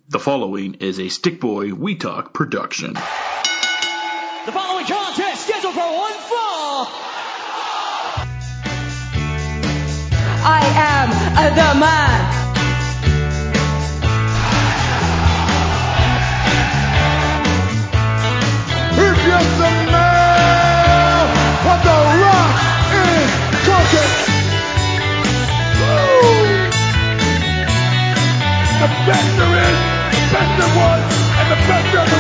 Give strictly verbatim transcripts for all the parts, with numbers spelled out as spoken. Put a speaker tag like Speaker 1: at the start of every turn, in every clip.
Speaker 1: The following is a Stick Boy We Talk production.
Speaker 2: The following contest scheduled for one fall.
Speaker 3: I am the man.
Speaker 4: He's just a man. What the rock is cooking. Woo! The best there is, the best there was, and the best there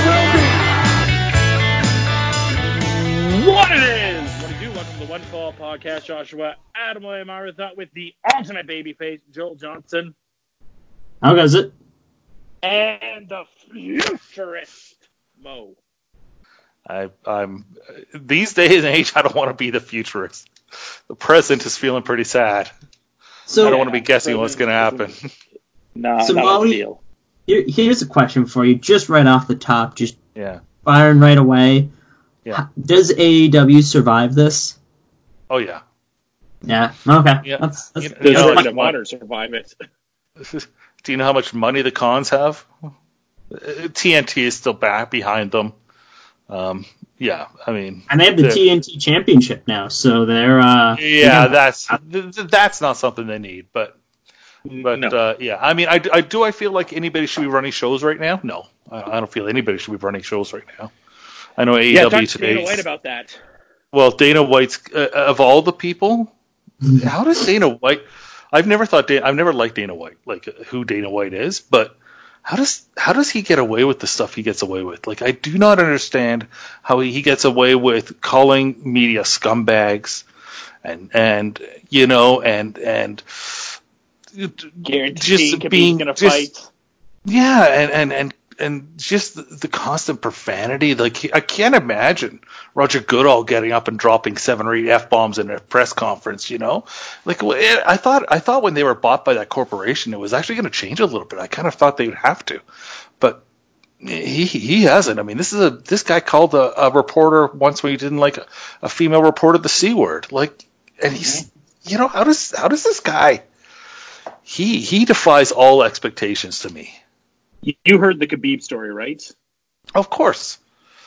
Speaker 4: ever will be.
Speaker 5: What it is! What do you do? Welcome to the One Fall Podcast. Joshua Adam William Arthur with the ultimate babyface, Joel Johnson.
Speaker 6: How goes it?
Speaker 5: And the futurist, Mo.
Speaker 7: I, I'm these days and age. I don't want to be the futurist. The present is feeling pretty sad.
Speaker 6: So
Speaker 7: I don't want to be guessing what's going to happen.
Speaker 5: No,
Speaker 6: So
Speaker 5: not
Speaker 6: Molly-
Speaker 5: a deal.
Speaker 6: here, here's a question for you, just right off the top, just
Speaker 7: Yeah.
Speaker 6: firing right away.
Speaker 7: Yeah.
Speaker 6: H- Does A E W survive this?
Speaker 7: Oh yeah.
Speaker 6: Yeah. Okay.
Speaker 7: Yeah.
Speaker 6: That's, that's,
Speaker 7: You know,
Speaker 5: Does
Speaker 7: Yeah,
Speaker 5: Ring
Speaker 7: like-
Speaker 5: of Honor survive it?
Speaker 7: Do you know how much money the cons have? Uh, T N T is still back behind them. Um, yeah, I mean,
Speaker 6: and they have the
Speaker 7: the-
Speaker 6: T N T Championship now, so they're uh.
Speaker 7: yeah,
Speaker 6: they're
Speaker 7: that's th- th- that's not something they need, but but
Speaker 5: No.
Speaker 7: uh, yeah, I mean, I, I do I feel like anybody should be running shows right now? No, I, I don't feel anybody should be running shows right now. I know A E W
Speaker 5: Yeah, talk to
Speaker 7: today.
Speaker 5: Dana White about that.
Speaker 7: Well, Dana White's uh, of all the people, how does Dana White? I've never thought Dana, I've never liked Dana White, like who Dana White is, but how does how does he get away with the stuff he gets away with? Like I do not understand how he, he gets away with calling media scumbags, and and you know and and
Speaker 5: Guaranteeing
Speaker 7: just
Speaker 5: Khabib's
Speaker 7: being
Speaker 5: gonna
Speaker 7: just,
Speaker 5: fight.
Speaker 7: yeah, and and and. And just the, the constant profanity, like I can't imagine Roger Goodall getting up and dropping seven or eight f bombs in a press conference. You know, like I thought. I thought when they were bought by that corporation, it was actually going to change a little bit. I kind of thought they would have to, but he he hasn't. I mean, this is a this guy called a, a reporter once when he didn't like a, a female reporter the C word. Like, and he's you know how does how does this guy? He he defies all expectations to me.
Speaker 5: You heard the Khabib story, right?
Speaker 7: Of course.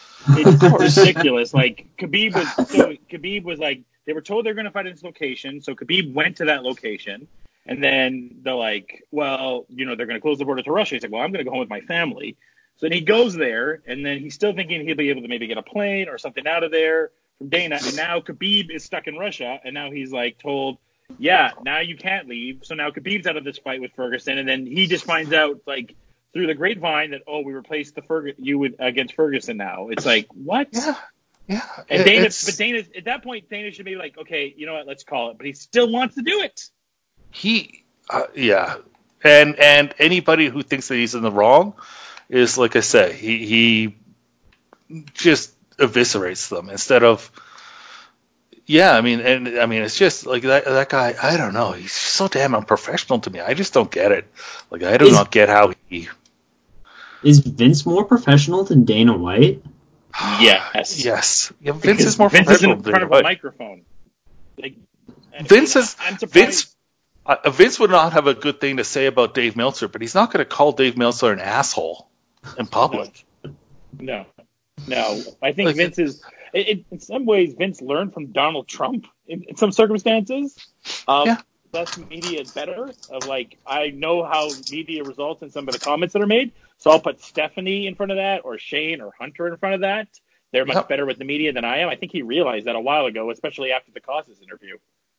Speaker 5: It's ridiculous. Like Khabib was, so Khabib was like, they were told they're going to fight in this location, so Khabib went to that location, and then they're like, well, you know, they're going to close the border to Russia. He's like, well, I'm going to go home with my family. So then he goes there, and then he's still thinking he'll be able to maybe get a plane or something out of there from Dana, and now Khabib is stuck in Russia, and now he's like told, yeah, now you can't leave. So now Khabib's out of this fight with Ferguson, and then he just finds out like through the grapevine that, oh, we replaced the Ferg- you with, against Ferguson now. It's like, what?
Speaker 7: Yeah, yeah.
Speaker 5: And Dana,
Speaker 7: It's-
Speaker 5: but Dana, at that point, Dana should be like, okay, you know what, let's call it. But he still wants to do it.
Speaker 7: He, uh, yeah, and and anybody who thinks that he's in the wrong is, like I say, he he just eviscerates them instead of. Yeah, I mean, and I mean, it's just like that. That guy, I don't know. He's so damn unprofessional to me. I just don't get it. Like, I do
Speaker 6: Is-
Speaker 7: not get how he.
Speaker 6: Is Vince more professional than Dana White?
Speaker 5: Yes.
Speaker 7: Yes, yeah, Vince
Speaker 5: Because
Speaker 7: is more
Speaker 5: Vince is
Speaker 7: professional
Speaker 5: in
Speaker 7: than
Speaker 5: front of a
Speaker 7: White.
Speaker 5: microphone. Like,
Speaker 7: Vince is
Speaker 5: I'm surprised.
Speaker 7: Vince. Uh, Vince would not have a good thing to say about Dave Meltzer, but he's not going to call Dave Meltzer an asshole in public.
Speaker 5: No, no. I think
Speaker 7: Like-
Speaker 5: Vince is. It, it, in some ways, Vince learned from Donald Trump in, in some circumstances. Um,
Speaker 7: Yeah.
Speaker 5: Less media is better. Of like, I know how media results in some of the comments that are made, so I'll put Stephanie in front of that, or Shane or Hunter in front of that. They're much
Speaker 7: Yep.
Speaker 5: better with the media than I am. I think he realized that a while ago, especially after the Costas interview.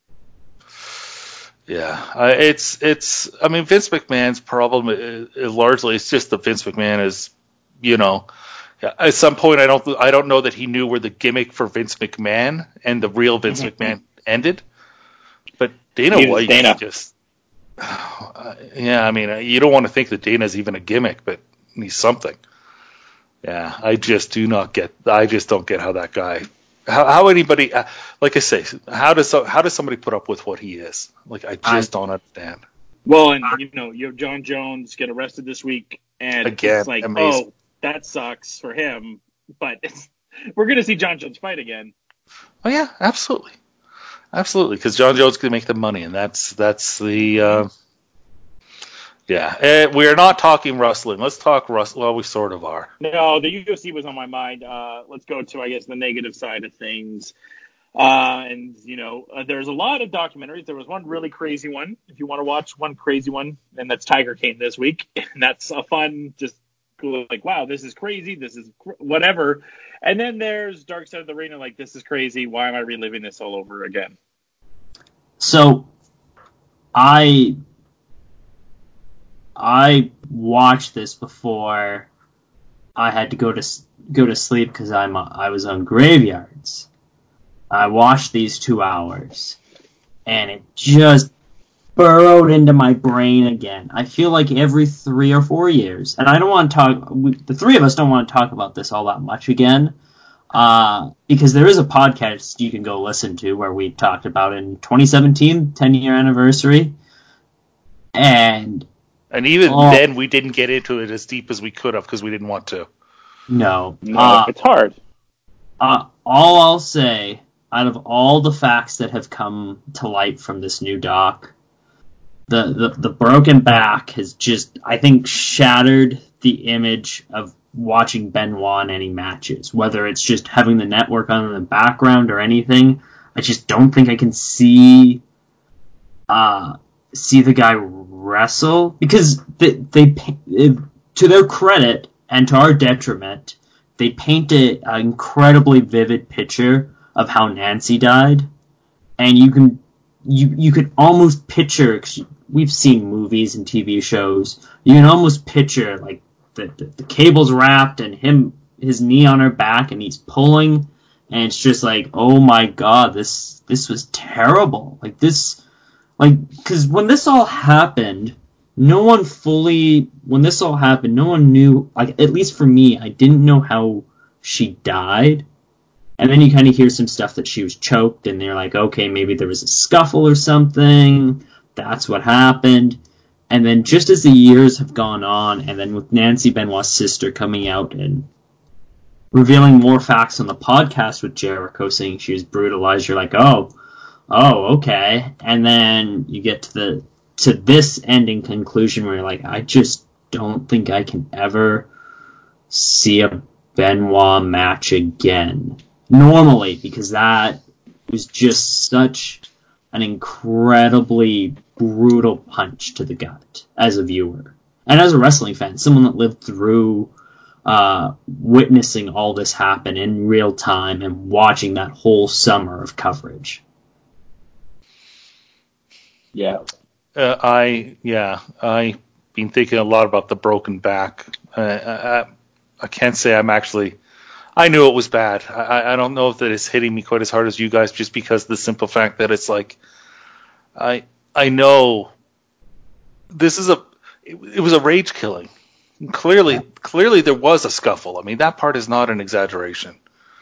Speaker 7: Yeah, uh, it's it's. I mean, Vince McMahon's problem is, is largely it's just that Vince McMahon is, you know, at some point I don't I don't know that he knew where the gimmick for Vince McMahon and the real Vince McMahon ended. But Dana
Speaker 5: Neither is
Speaker 7: White
Speaker 5: Dana.
Speaker 7: just, uh, yeah. I mean, uh, you don't want to think that Dana's even a gimmick, but he's something. Yeah, I just do not get. I just don't get how that guy. How, how anybody, uh, like I say, how does so, how does somebody put up with what he is? Like I just
Speaker 6: I-
Speaker 7: don't understand.
Speaker 5: Well, and you know, you have John Jones get arrested this week, and
Speaker 7: Again,
Speaker 5: it's like,
Speaker 7: amazing.
Speaker 5: oh, that sucks for him. But it's, we're going to see John Jones fight again.
Speaker 7: Oh yeah, absolutely, absolutely. Because John Jones can make the money, and that's that's the uh, Yeah, uh, we are not talking wrestling. Let's talk wrestling. Well, we sort of are.
Speaker 5: No, the U F C was on my mind. Uh, let's go to, I guess, the negative side of things. Uh, and, you know, uh, there's a lot of documentaries. There was one really crazy one, if you want to watch one crazy one, and that's Tiger King this week. And that's a fun, just like, wow, this is crazy. This is cr- whatever. And then there's Dark Side of the Ring, and like, this is crazy. Why am I reliving this all over again?
Speaker 6: So, I I watched this before I had to go to go to sleep because I'm I was on Graveyards. I watched these two hours, and it just burrowed into my brain again. I feel like every three or four years, and I don't want to talk. We, the three of us don't want to talk about this all that much again, uh, because there is a podcast you can go listen to where we talked about it in twenty seventeen, ten year anniversary, and.
Speaker 7: And even
Speaker 6: Oh.
Speaker 7: then, we didn't get into it as deep as we could have because we didn't want to.
Speaker 6: No.
Speaker 5: No,
Speaker 6: Uh,
Speaker 5: it's hard.
Speaker 6: uh, all I'll say, out of all the facts that have come to light from this new doc, the, the, the broken back has just, I think, shattered the image of watching Benoit in any matches. Whether it's just having the network on in the background or anything, I just don't think I can see uh, see the guy wrestle, because they, they to their credit and to our detriment, they painted an incredibly vivid picture of how Nancy died, and you can you you could almost picture, cause we've seen movies and T V shows, you can almost picture like the, the the cable's wrapped and him his knee on her back and he's pulling, and it's just like, oh my god, this this was terrible. Like this. Like, because when this all happened, no one fully, when this all happened, no one knew, like, at least for me, I didn't know how she died. And then you kind of hear some stuff that she was choked, and they're like, okay, maybe there was a scuffle or something. That's what happened. And then just as the years have gone on, and then with Nancy Benoit's sister coming out and revealing more facts on the podcast with Jericho saying she was brutalized, you're like, oh, oh, okay. And then you get to the to this ending conclusion where you're like, I just don't think I can ever see a Benoit match again. Normally, because that was just such an incredibly brutal punch to the gut as a viewer. And as a wrestling fan, someone that lived through uh, witnessing all this happen in real time and watching that whole summer of coverage.
Speaker 5: Yeah.
Speaker 7: Uh, I yeah, I've been thinking a lot about the broken back. Uh, I, I can't say I'm actually. I knew it was bad. I, I don't know if that it's hitting me quite as hard as you guys, just because the simple fact that it's like, I I know this is a it, it was a rage killing. Clearly, clearly there was a scuffle. I mean, that part is not an exaggeration.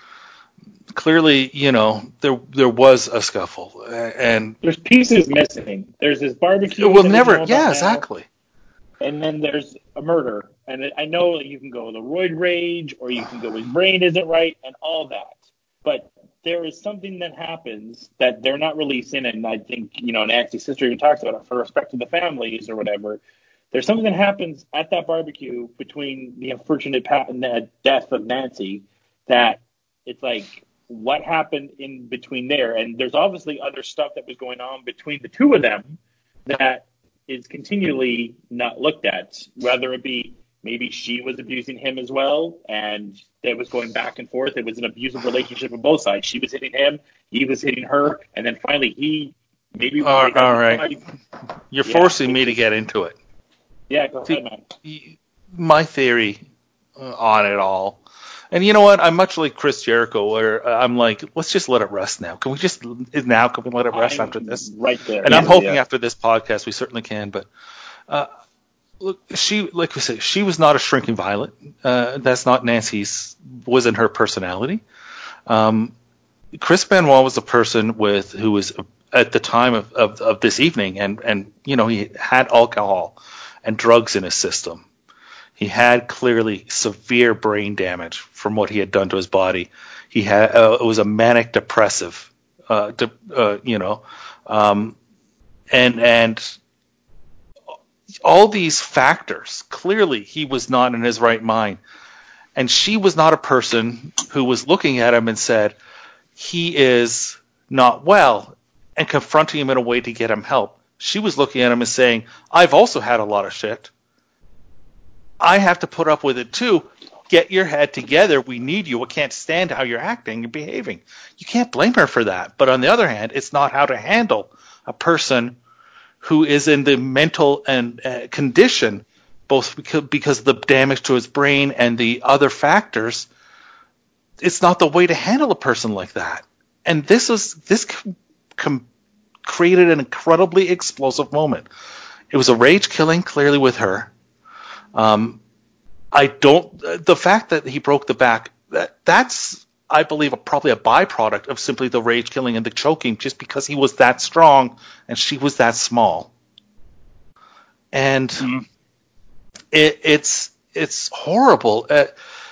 Speaker 7: Clearly, you know, there there was a scuffle, and
Speaker 5: There's pieces missing. There's this barbecue.
Speaker 7: it will
Speaker 5: that we
Speaker 7: never.
Speaker 5: know about
Speaker 7: Yeah,
Speaker 5: now,
Speaker 7: exactly.
Speaker 5: And then there's a murder. And I know that you can go the roid rage, or you can go his brain isn't right, and all that. But there is something that happens that they're not releasing, and I think, you know, Nancy's sister even talks about it for respect to the families or whatever. There's something that happens at that barbecue between the unfortunate death of Nancy that it's like, what happened in between there? And there's obviously other stuff that was going on between the two of them that is continually not looked at, whether it be maybe she was abusing him as well, and it was going back and forth. It was an abusive relationship on both sides. She was hitting him, he was hitting her, and then finally he maybe...
Speaker 7: All,
Speaker 5: they got
Speaker 7: all right.
Speaker 5: fight.
Speaker 7: You're
Speaker 5: Yeah,
Speaker 7: forcing me
Speaker 5: it's
Speaker 7: to
Speaker 5: just-
Speaker 7: get into it.
Speaker 5: Yeah, go
Speaker 7: See,
Speaker 5: ahead, man.
Speaker 7: my theory uh, on it all, and you know what? I'm much like Chris Jericho, where uh, I'm like, let's just let it rest now. Can we just now? Can we let it rest
Speaker 5: I'm
Speaker 7: after this?
Speaker 5: right there.
Speaker 7: And I'm
Speaker 5: Yeah,
Speaker 7: hoping
Speaker 5: yeah.
Speaker 7: after this podcast we certainly can. But uh, look, she, like we said, she was not a shrinking violet. Uh, that's not Nancy's. Wasn't her personality. Um, Chris Benoit was a person with who was at the time of, of, of this evening, and and you know he had alcohol and drugs in his system. He had clearly severe brain damage from what he had done to his body. He had uh, it was a manic depressive, uh, de- uh, you know, um, and and all these factors. Clearly, he was not in his right mind. And she was not a person who was looking at him and said, he is not well, and confronting him in a way to get him help. She was looking at him and saying, I've also had a lot of shit. I have to put up with it too. Get your head together. We need you. I can't stand how you're acting and behaving. You can't blame her for that. But on the other hand, it's not how to handle a person who is in the mental and uh, condition, both because, because of the damage to his brain and the other factors. It's not the way to handle a person like that. And this was this com- com- created an incredibly explosive moment. It was a rage killing, clearly with her. Um, I don't. The fact that he broke the back, that that's, I believe, a, probably a byproduct of simply the rage killing and the choking, just because he was that strong and she was that small. And mm. it, it's it's horrible. Uh,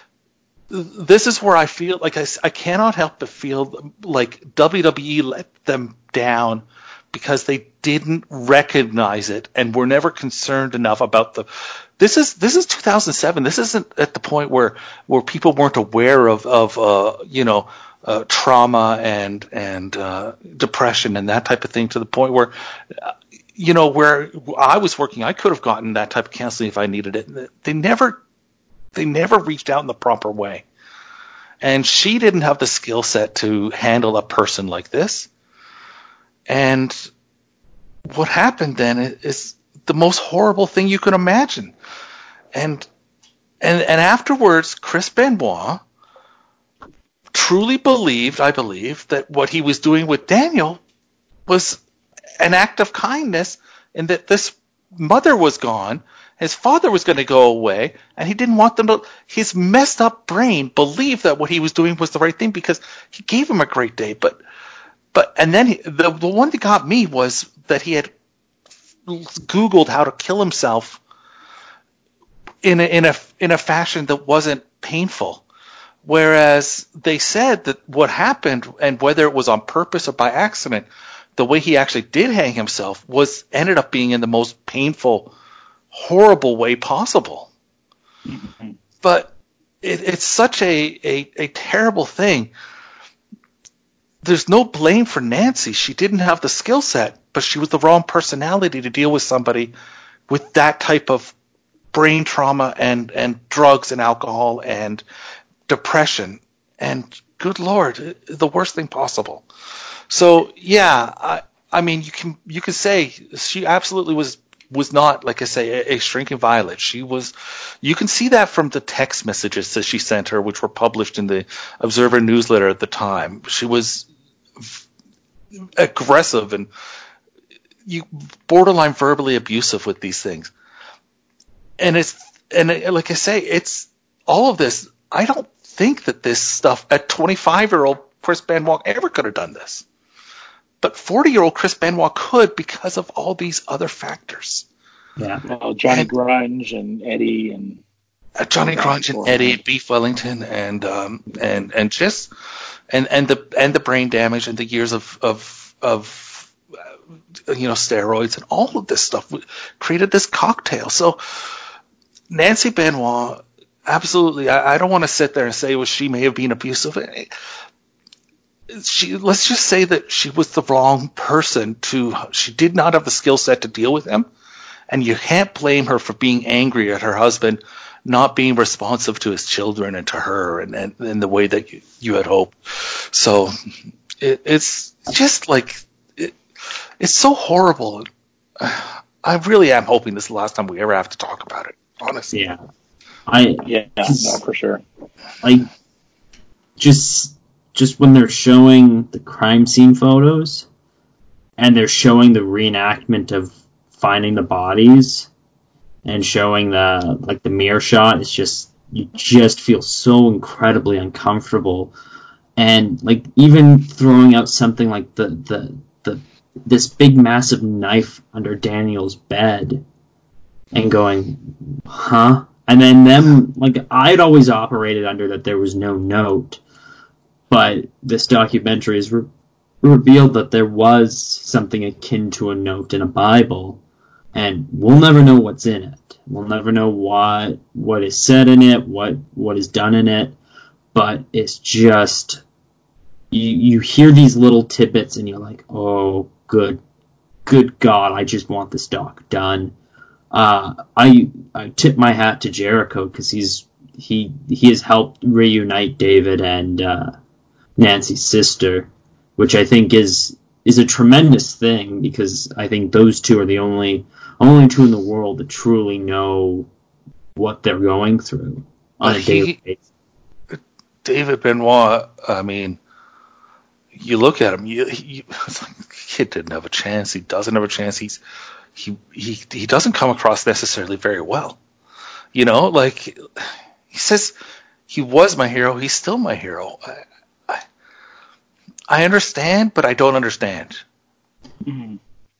Speaker 7: this is where I feel like I, I cannot help but feel like W W E let them down because they didn't recognize it and were never concerned enough about the. This is this is two thousand seven. This isn't at the point where where people weren't aware of of uh, you know uh, trauma and and uh, depression and that type of thing, to the point where uh, you know where I was working, I could have gotten that type of counseling if I needed it. They never they never reached out in the proper way, and she didn't have the skill set to handle a person like this. And what happened then is the most horrible thing you could imagine. And and and afterwards, Chris Benoit truly believed, I believe, that what he was doing with Daniel was an act of kindness, and that this mother was gone, his father was going to go away, and he didn't want them to. His messed up brain believed that what he was doing was the right thing because he gave him a great day. But but and then he, the the one that got me was that he had Googled how to kill himself in a, in a in a fashion that wasn't painful, whereas they said that what happened, and whether it was on purpose or by accident, the way he actually did hang himself was ended up being in the most painful, horrible way possible. Mm-hmm. But it, it's such a, a a terrible thing. There's no blame for Nancy. She didn't have the skill set, but she was the wrong personality to deal with somebody with that type of brain trauma and, and drugs and alcohol and depression. And good Lord, the worst thing possible. So yeah, I, I mean, you can you can say she absolutely was was not, like I say, a, a shrinking violet. She was. You can see that from the text messages that she sent her, which were published in the Observer newsletter at the time. She was aggressive and you borderline verbally abusive with these things. And it's and it, like I say, it's all of this. I don't think that this stuff at twenty-five-year-old Chris Benoit ever could have done this. But forty-year-old Chris Benoit could because of all these other factors.
Speaker 6: Yeah.
Speaker 5: Well, Johnny
Speaker 7: and,
Speaker 5: Grunge and Eddie and
Speaker 7: uh, Johnny Grunge and Eddie, Beef Wellington, and um, and and just and and the and the brain damage and the years of of of uh, you know steroids and all of this stuff created this cocktail. So Nancy Benoit, absolutely. I, I don't want to sit there and say, well, she may have been abusive. She, let's just say that she was the wrong person to, she did not have the skill set to deal with him. And you can't blame her for being angry at her husband, not being responsive to his children and to her and, and, and the way that you, you had hoped. So it, it's just like, it, it's so horrible. I really am hoping this is the last time we ever have to talk about it, honestly.
Speaker 6: Yeah. I,
Speaker 5: yeah, no, for sure.
Speaker 6: Like, just, just when they're showing the crime scene photos and they're showing the reenactment of finding the bodies and showing the, like, the mirror shot, it's just, you just feel so incredibly uncomfortable. And, like, even throwing out something like the, the, the, this big massive knife under Daniel's bed and going, huh? And then them, like, I'd always operated under that there was no note, but this documentary has re- revealed that there was something akin to a note in a Bible and we'll never know what's in it. We'll never know what what is said in it, what what is done in it, but it's just you you hear these little tidbits and you're like, oh, good, good God, I just want this doc done. Uh, I I tip my hat to Jericho because he's he he has helped reunite David and uh, Nancy's sister, which I think is is a tremendous thing because I think those two are the only only two in the world that truly know what they're going through on a daily basis.
Speaker 7: David Benoit, I mean, you look at him, you, you, it's like, the kid didn't have a chance. He doesn't have a chance. He's he he he doesn't come across necessarily very well. You know, like he says, he was my hero. He's still my hero. I, I, I understand, but I don't understand.
Speaker 6: Mm-hmm.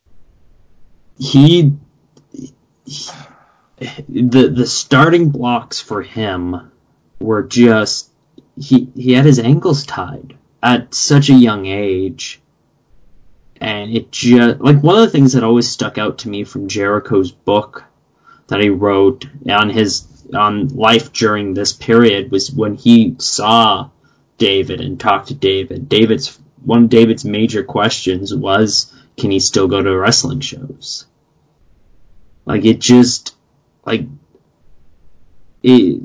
Speaker 6: He, he, the the starting blocks for him were just he he had his ankles tied at such a young age, and it just like one of the things that always stuck out to me from Jericho's book that he wrote on his on life during this period was when he saw David and talked to David. David's one of David's major questions was, can he still go to wrestling shows? Like it just like it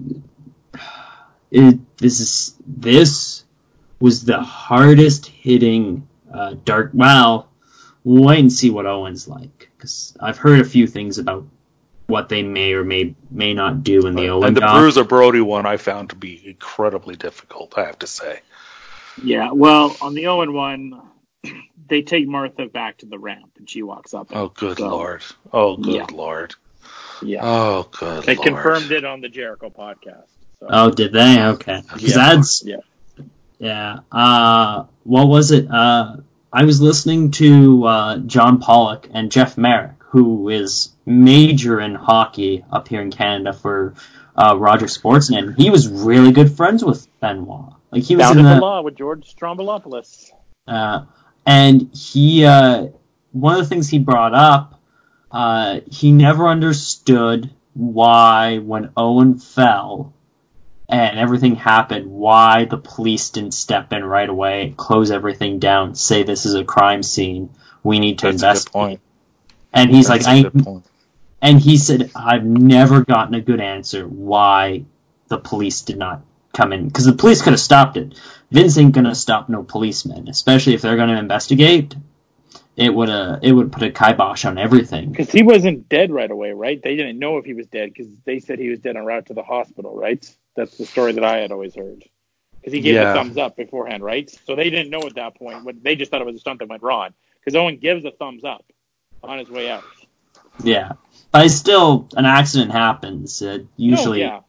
Speaker 6: it this is this was the hardest hitting uh, dark. Well, we'll wait and see what Owen's like because I've heard a few things about what they may or may may not do in the Owen.
Speaker 7: And the
Speaker 6: doc.
Speaker 7: Bruiser Brody one I found to be incredibly difficult, I have to say.
Speaker 5: Yeah, well, on the Owen one, they take Martha back to the ramp and she walks up.
Speaker 7: Oh, good
Speaker 5: so,
Speaker 7: Lord. Oh, good
Speaker 5: yeah.
Speaker 7: Lord.
Speaker 5: Yeah.
Speaker 7: Oh, good
Speaker 5: they
Speaker 7: Lord.
Speaker 5: They confirmed it on the Jericho podcast. So.
Speaker 6: Oh, did they? Okay. Because
Speaker 5: yeah.
Speaker 6: that's...
Speaker 5: Yeah.
Speaker 6: Yeah. Uh, what was it? Uh, I was listening to uh, John Pollock and Jeff Merrick, who is major in hockey up here in Canada for uh, Roger Sportsnet. And he was really good friends with Benoit. Like he was
Speaker 5: Down
Speaker 6: in
Speaker 5: in
Speaker 6: the,
Speaker 5: the law with George Strombolopoulos.
Speaker 6: Uh, and he, uh, one of the things he brought up, uh, he never understood why when Owen fell and everything happened, why the police didn't step in right away, close everything down, say this is a crime scene, we need to
Speaker 7: That's
Speaker 6: investigate.
Speaker 7: A good point.
Speaker 6: And he's
Speaker 7: That's
Speaker 6: like,
Speaker 7: a
Speaker 6: I,
Speaker 7: good point.
Speaker 6: and he said, I've never gotten a good answer why the police did not come in, because the police could have stopped it. Vince ain't gonna stop no policemen, especially if they're gonna investigate. It would uh, it would put a kibosh on everything.
Speaker 5: Because he wasn't dead right away, right? They didn't know if he was dead because they said he was dead en route to the hospital, right? That's the story that I had always heard. Because he gave
Speaker 7: Yeah.
Speaker 5: a thumbs up beforehand, right? So they didn't know at that point. But they just thought it was a stunt that went wrong. Because Owen gives a thumbs up on his way out.
Speaker 6: Yeah, but it's still an accident happens. Uh, usually,
Speaker 5: Oh,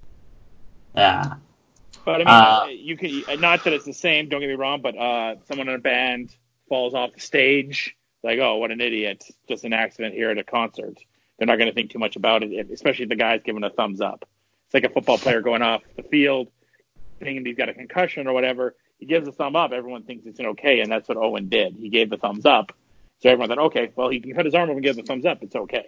Speaker 5: yeah.
Speaker 6: yeah.
Speaker 5: But I mean,
Speaker 6: Uh,
Speaker 5: you can not that it's the same. Don't get me wrong, but uh, someone in a band falls off the stage. Like, oh, what an idiot! Just an accident here at a concert. They're not going to think too much about it, especially if the guy's giving a thumbs up. It's like a football player going off the field, thinking he's got a concussion or whatever. He gives a thumb up. Everyone thinks it's an okay, and that's what Owen did. He gave the thumbs up. So everyone thought, okay, well, he can cut his arm off and give the thumbs up. It's okay.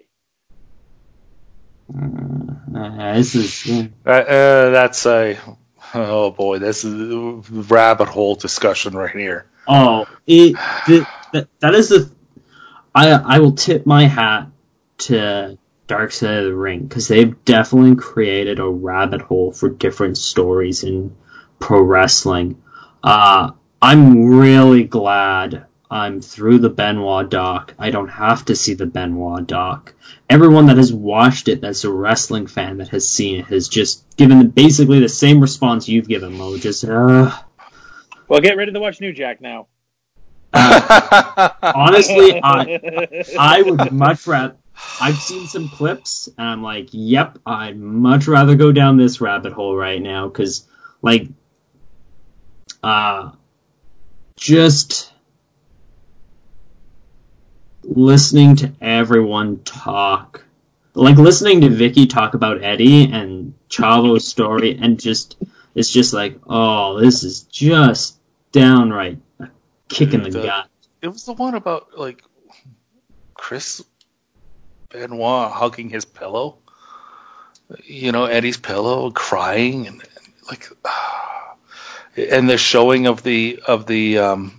Speaker 6: Uh, this is yeah.
Speaker 7: Uh, uh, that's a... Oh, boy, this is a rabbit hole discussion right here.
Speaker 6: Oh, it the, that that is the. I I will tip my hat to Dark Side of the Ring because they've definitely created a rabbit hole for different stories in pro wrestling. Uh, I'm really glad I'm through the Benoit doc. I don't have to see the Benoit doc. Everyone that has watched it that's a wrestling fan that has seen it has just given basically the same response you've given, Mo. Just, uh...
Speaker 5: Well, get ready to watch New Jack now.
Speaker 6: Uh, honestly, I I would much rather... I've seen some clips, and I'm like, yep, I'd much rather go down this rabbit hole right now, because, like, uh, just... listening to everyone talk, like listening to Vicky talk about Eddie and Chavo's story, and just it's just like, oh, this is just downright a kick in the,
Speaker 7: the
Speaker 6: gut.
Speaker 7: It was the one about like Chris Benoit hugging his pillow, you know, Eddie's pillow, crying, and, and like, uh, and the showing of the of the, um,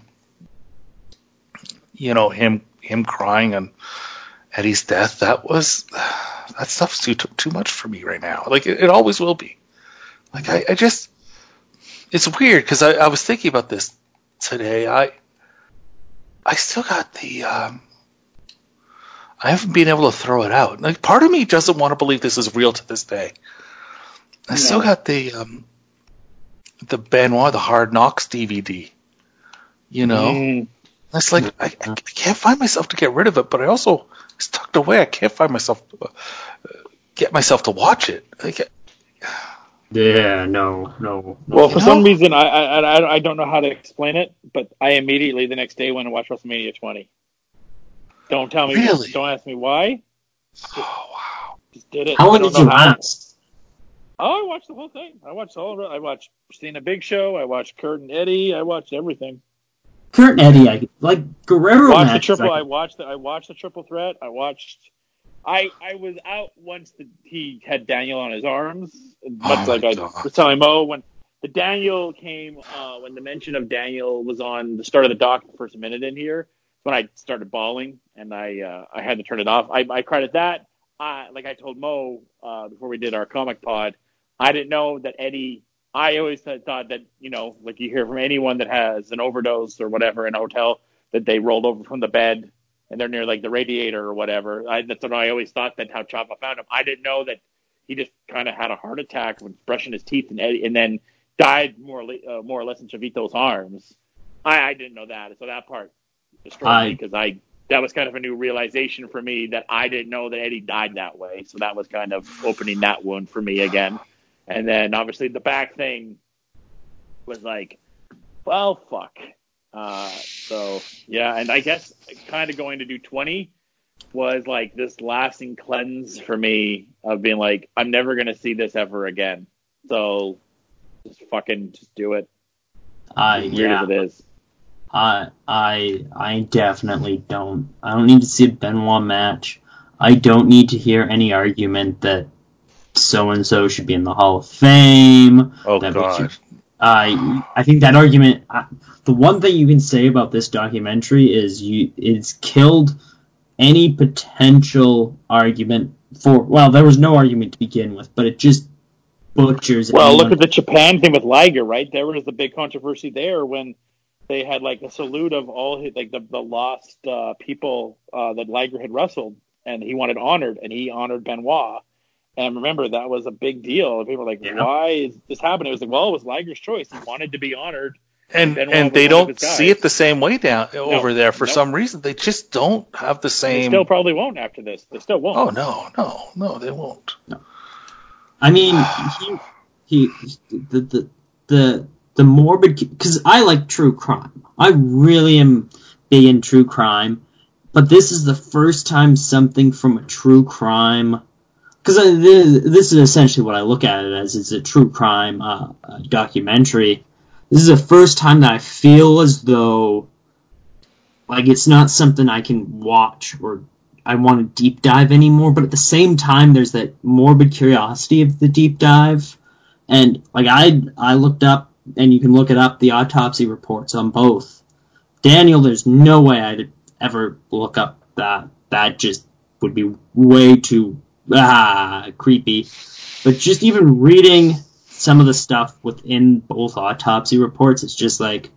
Speaker 7: you know, him him crying on Eddie's death. That was that stuff's too too much for me right now. Like it, it always will be. Like I, I just, it's weird because I, I was thinking about this today. I I still got the. Um, I haven't been able to throw it out. Like, part of me doesn't want to believe this is real to this day. I no. still got the um, the Benoit, the Hard Knocks D V D. You know, mm. it's like I, I can't find myself to get rid of it, but I also it's tucked away. I can't find myself to, uh, get myself to watch it. Like,
Speaker 6: yeah, no, no. no.
Speaker 5: Well, for
Speaker 7: you
Speaker 5: some
Speaker 7: know?
Speaker 5: reason, I, I I don't know how to explain it, but I immediately the next day went and watched WrestleMania twenty. Don't tell me.
Speaker 7: Really?
Speaker 5: Don't ask me why.
Speaker 7: Just, oh wow!
Speaker 5: Just did it.
Speaker 6: How long did you last?
Speaker 5: Oh, I watched the whole thing. I watched all of it. I watched Christina Big Show. I watched Kurt and Eddie. I watched everything.
Speaker 6: Kurt and Eddie, I like Guerrero.
Speaker 5: Watched the triple.
Speaker 6: I,
Speaker 5: I watched the. I watched the triple threat. I watched. I I was out once the, he had Daniel on his arms. Much
Speaker 7: oh
Speaker 5: like I
Speaker 7: God.
Speaker 5: was telling Mo when the Daniel came. Uh, when the mention of Daniel was on the start of the doc, the first minute in here. When I started bawling and I uh, I had to turn it off. I, I credit that. I, like I told Mo uh, before we did our comic pod, I didn't know that Eddie. I always thought that, you know, like you hear from anyone that has an overdose or whatever in a hotel that they rolled over from the bed and they're near like the radiator or whatever. I, that's what I always thought. That's how Ciampa found him. I didn't know that he just kind of had a heart attack when brushing his teeth and Eddie, and then died more uh, more or less in Chavito's arms. I, I didn't know that. So that part destroyed I, me because I that was kind of a new realization for me that I didn't know that Eddie died that way. So that was kind of opening that wound for me again. And then obviously the back thing was like, well, fuck. Uh, so yeah, and I guess kind of going to do twenty was like this lasting cleanse for me of being like, I'm never gonna see this ever again. So just fucking just do it.
Speaker 6: Uh,
Speaker 5: as weird
Speaker 6: yeah.
Speaker 5: as it is.
Speaker 6: I I I definitely don't. I don't need to see a Benoit match. I don't need to hear any argument that so and so should be in the Hall of Fame.
Speaker 7: Oh
Speaker 6: that
Speaker 7: God!
Speaker 6: Should, I I think that argument. I, the one thing you can say about this documentary is you it's killed any potential argument for. Well, there was no argument to begin with, but it just butchers.
Speaker 5: Well,
Speaker 6: anyone.
Speaker 5: Look at the Japan thing with Liger, right? There was the big controversy there when they had like a salute of all his, like the the lost uh, people uh, that Liger had wrestled, and he wanted honored, and he honored Benoit. And remember, that was a big deal. People were like,
Speaker 6: yeah.
Speaker 5: why is this happening? It was like, well, it was Liger's choice. He wanted to be honored.
Speaker 7: And
Speaker 5: and,
Speaker 7: and they don't see it the same way down no, over there for
Speaker 5: no.
Speaker 7: some reason. They just don't have the same.
Speaker 5: They still probably won't after this. They still won't.
Speaker 7: Oh no, no, no, they won't.
Speaker 6: No. I mean, he, he the the the the morbid, because I like true crime. I really am big in true crime, but this is the first time something from a true crime. Because this is essentially what I look at it as. It's a true crime uh, documentary. This is the first time that I feel as though, like, it's not something I can watch or I want to deep dive anymore, but at the same time, there's that morbid curiosity of the deep dive. And, like, I I looked up, and you can look it up, the autopsy reports on both. Daniel, there's no way I'd ever look up that. That just would be way too ah creepy. But just even reading some of the stuff within both autopsy reports, it's just like,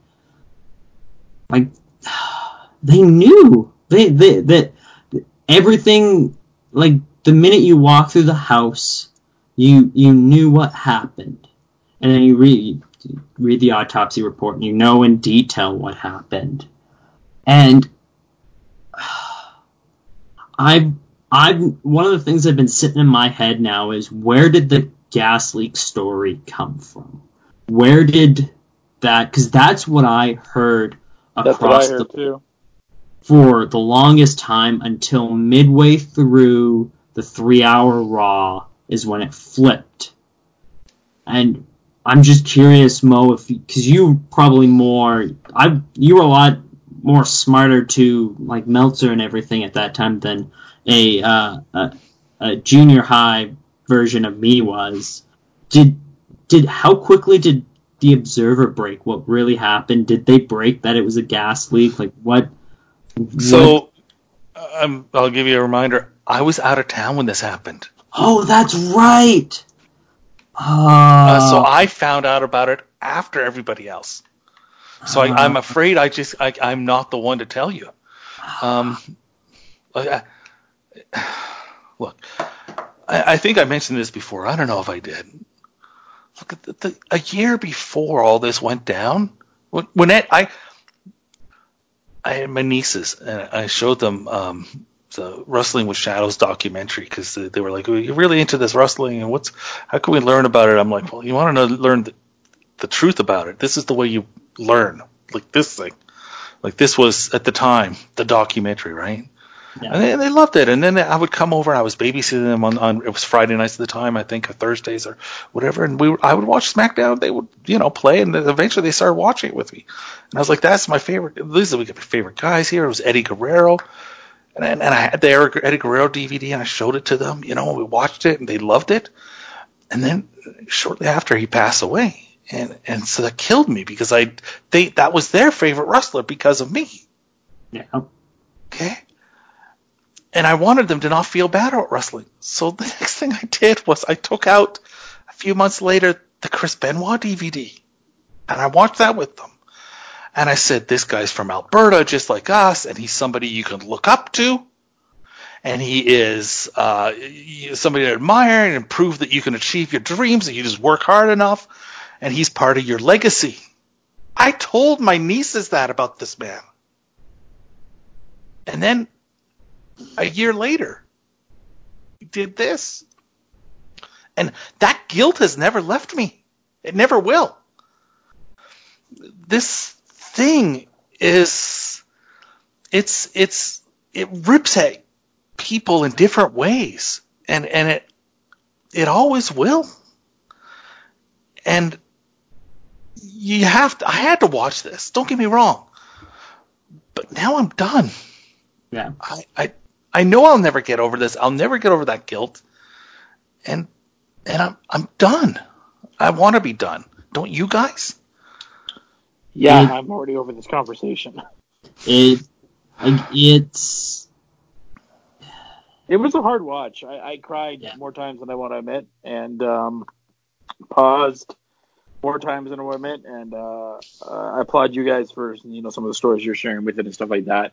Speaker 6: like they knew they they that everything. Like the minute you walk through the house, you you knew what happened, and then you read you read the autopsy report, and you know in detail what happened. And I I one of the things that have been sitting in my head now is, where did the gas leak story come from? Where did that? Because that's what I heard across
Speaker 5: that's what I heard
Speaker 6: the
Speaker 5: too.
Speaker 6: for the longest time until midway through the three-hour Raw is when it flipped. And I'm just curious, Mo, if because you probably more I you were a lot more smarter to like Meltzer and everything at that time than a, uh, a a junior high version of me was, did did how quickly did the Observer break what really happened? Did they break that it was a gas leak? Like what?
Speaker 7: So, what? Um, I'll give you a reminder. I was out of town when this happened.
Speaker 6: Oh, that's right. Uh,
Speaker 7: uh, so I found out about it after everybody else. So I, I'm afraid I just I, I'm not the one to tell you. Um, I, I, look, I, I think I mentioned this before. I don't know if I did. Look at the, the, a year before all this went down, when, when it, I I had my nieces and I showed them um, the Wrestling with Shadows documentary because they, they were like, "You're really into this wrestling, and what's how can we learn about it?" I'm like, "Well, you want to know, learn the, the truth about it. This is the way you learn, like this thing, like this was at the time the documentary, right?" Yeah. And they, they loved it. And then I would come over and I was babysitting them on, on it was Friday nights at the time, I think, or Thursdays or whatever. And we I would watch SmackDown. They would, you know, play, and then eventually they started watching it with me. And I was like, "That's my favorite. These are my favorite guys here." It was Eddie Guerrero, and and I had the Eddie Guerrero D V D and I showed it to them. You know, we watched it and they loved it. And then shortly after he passed away. And and so that killed me because I they that was their favorite wrestler because of me.
Speaker 6: Yeah.
Speaker 7: Okay. And I wanted them to not feel bad about wrestling. So the next thing I did was I took out a few months later the Chris Benoit D V D, and I watched that with them. And I said, "This guy's from Alberta, just like us, and he's somebody you can look up to, and he is uh, somebody to admire and prove that you can achieve your dreams if you just work hard enough." And he's part of your legacy. I told my nieces that about this man. And then a year later, he did this. And that guilt has never left me. It never will. This thing is, it's, it's, it rips at people in different ways. And, and it, it always will. And you have to, I had to watch this. Don't get me wrong. But now I'm done.
Speaker 6: Yeah.
Speaker 7: I, I I know I'll never get over this. I'll never get over that guilt. And and I'm I'm done. I want to be done. Don't you guys?
Speaker 5: Yeah,
Speaker 6: it,
Speaker 5: I'm already over this conversation.
Speaker 6: It like it's
Speaker 5: it was a hard watch. I, I cried yeah. more times than I want to admit, and um, paused more times than I want to admit. And uh, uh, I applaud you guys for you know some of the stories you're sharing with it and stuff like that.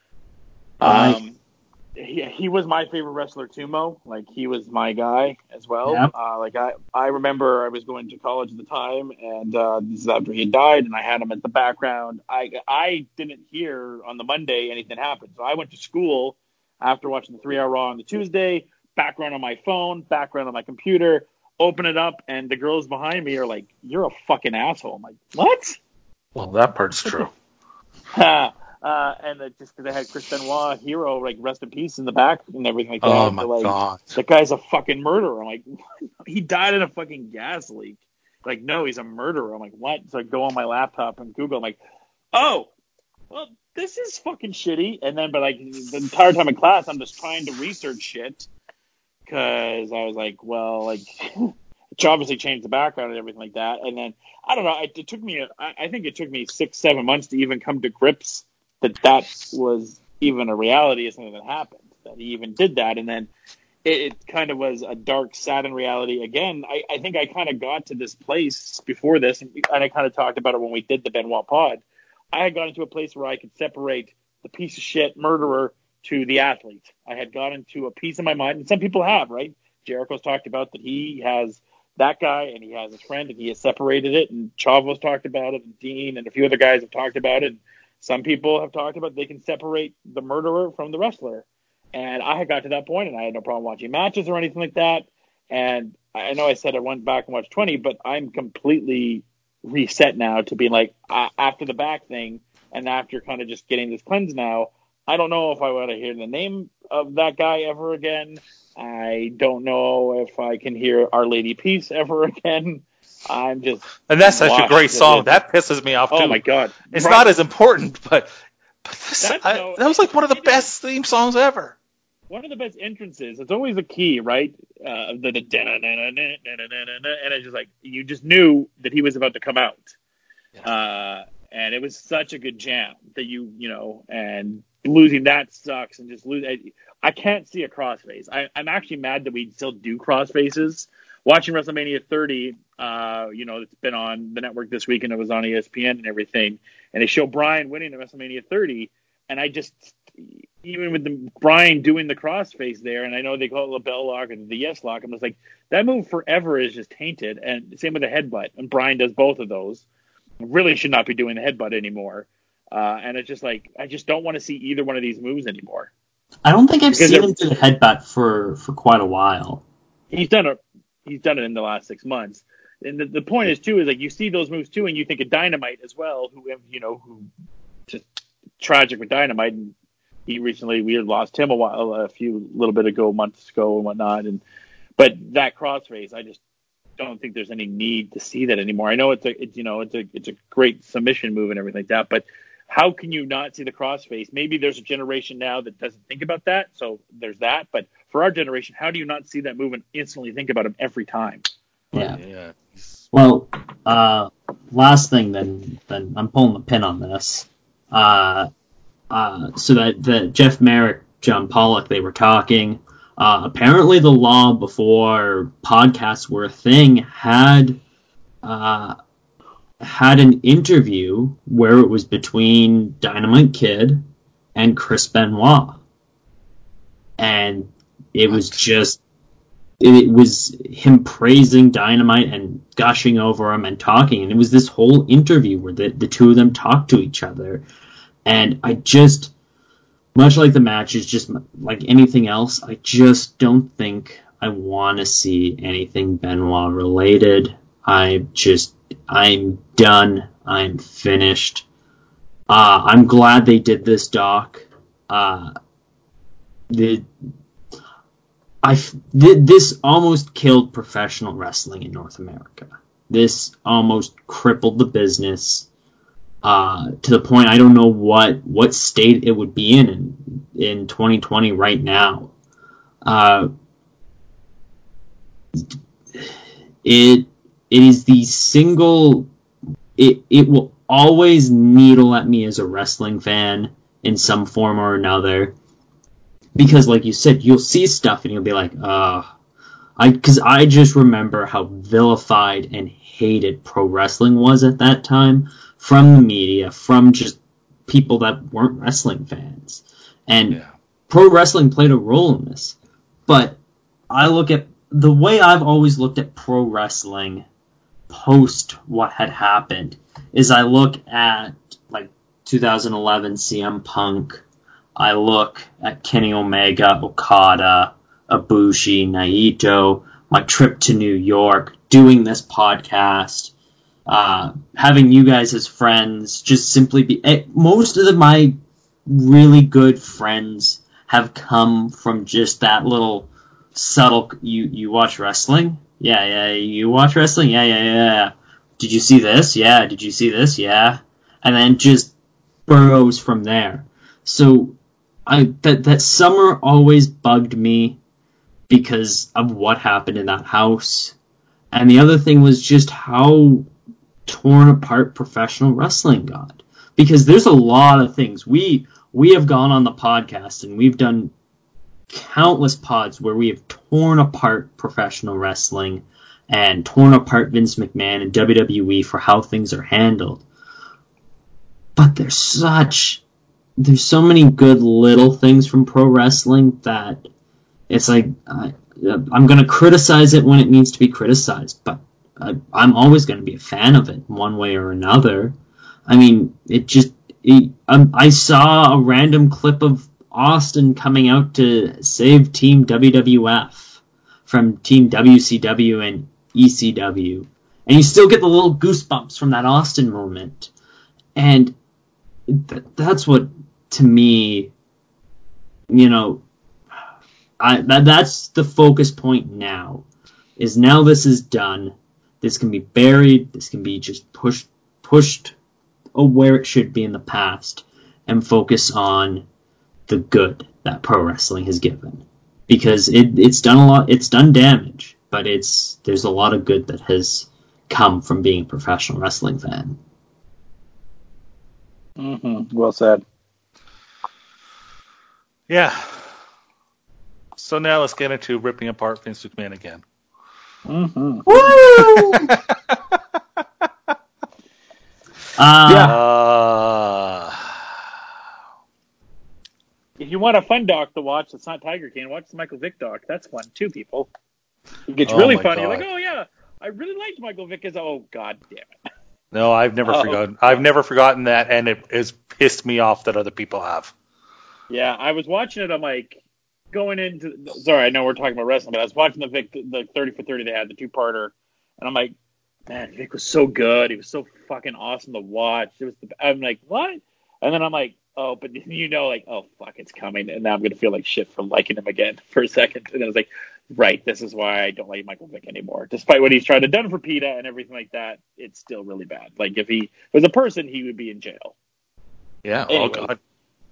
Speaker 5: Um, he, he was my favorite wrestler too, Mo. Like he was my guy as well.
Speaker 6: Yep.
Speaker 5: Uh, like I, I remember I was going to college at the time, and uh, this is after he had died, and I had him at the background. I, I didn't hear on the Monday anything happened, so I went to school after watching the three-hour Raw on the Tuesday. Background on my phone, background on my computer. Open it up, and the girls behind me are like, "You're a fucking asshole." I'm like, "What?"
Speaker 7: Well, that part's true.
Speaker 5: Uh, and it just because I had Chris Benoit, hero, like rest in peace in the back and everything like that.
Speaker 7: Oh my
Speaker 5: so, like,
Speaker 7: god,
Speaker 5: that guy's a fucking murderer. I'm like, what? He died in a fucking gas leak. Like, no, he's a murderer. I'm like, what? So I go on my laptop and Google. I'm like, oh, well, this is fucking shitty. And then, but like the entire time in class, I'm just trying to research shit because I was like, well, like. Which obviously changed the background and everything like that. And then I don't know. It, it took me. I, I think it took me six, seven months to even come to grips that that was even a reality of something that happened, that he even did that. And then it, it kind of was a dark, saddened reality. Again, I, I think I kind of got to this place before this, and I kind of talked about it when we did the Benoit pod. I had gotten to a place where I could separate the piece of shit murderer to the athlete. I had gotten to a piece in my mind, and some people have, right? Jericho's talked about that he has that guy, and he has his friend, and he has separated it, and Chavo's talked about it, and Dean, and a few other guys have talked about it. Some people have talked about they can separate the murderer from the wrestler. And I had got to that point, and I had no problem watching matches or anything like that. And I know I said I went back and watched twenty, but I'm completely reset now to being like, uh, after the back thing, and after kind of just getting this cleanse now, I don't know if I want to hear the name of that guy ever again. I don't know if I can hear Our Lady Peace ever again. I'm just
Speaker 7: and that's such a great song. It. That pisses me off too.
Speaker 5: Oh my god,
Speaker 7: it's
Speaker 5: right.
Speaker 7: not as important, but but this, I,
Speaker 5: no,
Speaker 7: that was like one of the best theme songs ever.
Speaker 5: one of the best entrances. It's always a key, right? Uh, the, the and it's just like you just knew that he was about to come out, uh, and it was such a good jam that you you know, and losing that sucks, and just lose. I, I can't see a crossface. I, I'm actually mad that we still do crossfaces. Watching WrestleMania thirty, uh, you know, it's been on the network this week, and it was on E S P N and everything, and they show Bryan winning at WrestleMania thirty, and I just. Even with the Bryan doing the crossface there, and I know they call it the Bell Lock and the Yes Lock, I'm just like, that move forever is just tainted. And same with the headbutt. And Bryan does both of those. Really should not be doing the headbutt anymore. Uh, and it's just like, I just don't want to see either one of these moves anymore.
Speaker 6: I don't think I've
Speaker 5: Because
Speaker 6: seen
Speaker 5: they're-
Speaker 6: him do the headbutt for, for quite a while.
Speaker 5: He's done it. He's done it in the last six months. And the, the point is too is like you see those moves too, and you think of Dynamite as well, who you know who just tragic with Dynamite. And he recently we had lost him a while, a few little bit ago, months ago, and whatnot. And but that crossface, I just don't think there's any need to see that anymore. I know it's a it's, you know it's a it's a great submission move and everything like that, but how can you not see the crossface? Maybe there's a generation now that doesn't think about that, so there's that. But for our generation, how do you not see that move and instantly think about him every time?
Speaker 6: Yeah.
Speaker 7: Yeah.
Speaker 6: Well, uh, last thing then, then I'm pulling the pin on this. Uh, uh, so that, that Jeff Merrick, John Pollock, they were talking. Uh, apparently the law before podcasts were a thing had, uh, had an interview where it was between Dynamite Kid and Chris Benoit. And it was just, it was him praising Dynamite and gushing over him and talking. And it was this whole interview where the, the two of them talked to each other. And I just, much like the match is just like anything else, I just don't think I want to see anything Benoit related. I just, I'm done. I'm finished. Uh, I'm glad they did this, Doc. Uh, the, I, th- this almost killed professional wrestling in North America. This almost crippled the business. Uh, to the point I don't know what, what state it would be in in, in twenty twenty right now. Uh, it it is the single. It it will always needle at me as a wrestling fan in some form or another, because like you said, you'll see stuff and you'll be like, uh, I because I just remember how vilified and hated pro wrestling was at that time. From the media, from just people that weren't wrestling fans. And yeah. Pro wrestling played a role in this. But I look at, the way I've always looked at pro wrestling post what had happened is I look at, like, two thousand eleven C M Punk, I look at Kenny Omega, Okada, Ibushi, Naito, my trip to New York, doing this podcast, Uh, having you guys as friends, just simply be, most of the, my really good friends have come from just that little subtle, you, you watch wrestling? Yeah, yeah, you watch wrestling? Yeah, yeah, yeah. Did you see this? Yeah. Did you see this? Yeah. And then just burrows from there. So, I, that, that summer always bugged me because of what happened in that house. And the other thing was just how torn apart professional wrestling got, because there's a lot of things we we have gone on the podcast and we've done countless pods where we have torn apart professional wrestling and torn apart Vince McMahon and W W E for how things are handled. But there's such there's so many good little things from pro wrestling that it's like I, I'm going to criticize it when it needs to be criticized, but I, I'm always going to be a fan of it one way or another. I mean, it just... It, um, I saw a random clip of Austin coming out to save Team W W F from Team W C W and E C W. And you still get the little goosebumps from that Austin moment. And th- that's what, to me, you know... I that that's the focus point now. Is now this is done. This can be buried. This can be just pushed pushed where it should be in the past, and focus on the good that pro wrestling has given, because it, it's done a lot. It's done damage, but it's there's a lot of good that has come from being a professional wrestling fan.
Speaker 5: Mm-hmm. Well said.
Speaker 7: Yeah. So now let's get into ripping apart Vince McMahon again.
Speaker 5: Mm-hmm.
Speaker 6: Woo! uh,
Speaker 5: Yeah.
Speaker 7: Uh,
Speaker 5: If you want a fun doc to watch that's not Tiger King, watch the Michael Vick doc. That's fun too, people. It gets
Speaker 7: Oh
Speaker 5: really
Speaker 7: my
Speaker 5: funny. You're
Speaker 7: God.
Speaker 5: like, oh yeah, I really liked Michael Vick as oh god damn it.
Speaker 7: no, I've never
Speaker 5: Oh.
Speaker 7: forgotten. I've never forgotten that, and it has pissed me off that other people have.
Speaker 5: Yeah, I was watching it. I'm like going into. Sorry, I know we're talking about wrestling, but I was watching the Vic, the thirty for thirty they had, the two parter, and I'm like, man, Vic was so good. He was so fucking awesome to watch. It was. The, I'm like, what? And then I'm like, oh, but you know, like, oh fuck, it's coming, and now I'm gonna feel like shit for liking him again for a second. And I was like, right, this is why I don't like Michael Vick anymore. Despite what he's tried to done for PETA and everything like that, it's still really bad. Like if he was a person, he would be in jail.
Speaker 7: Yeah.
Speaker 5: Anyway.
Speaker 7: Oh God.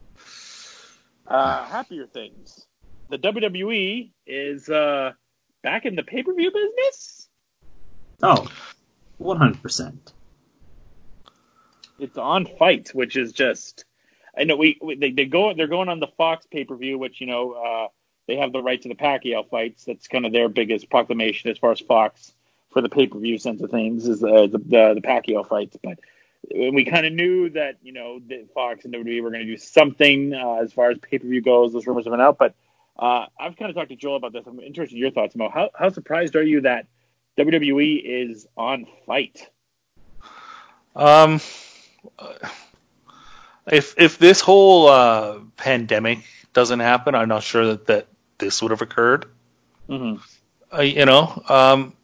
Speaker 5: Uh, happier things. The W W E is uh, back in the pay-per-view business.
Speaker 6: oh, one hundred percent.
Speaker 5: It's on Fight, which is just. I know we, we they, they go they're going on the Fox pay-per-view, which you know uh, they have the right to the Pacquiao fights. That's kind of their biggest proclamation as far as Fox for the pay-per-view sense of things is uh, the, the the Pacquiao fights. But we kind of knew that you know that Fox and W W E were going to do something uh, as far as pay-per-view goes. Those rumors have been out, but uh, I've kind of talked to Joel about this. I'm interested in your thoughts, Mo. How how surprised are you that W W E is on Fight?
Speaker 7: Um, if if this whole uh, pandemic doesn't happen, I'm not sure that, that this would have occurred.
Speaker 5: Mm-hmm.
Speaker 7: Uh, you know, um,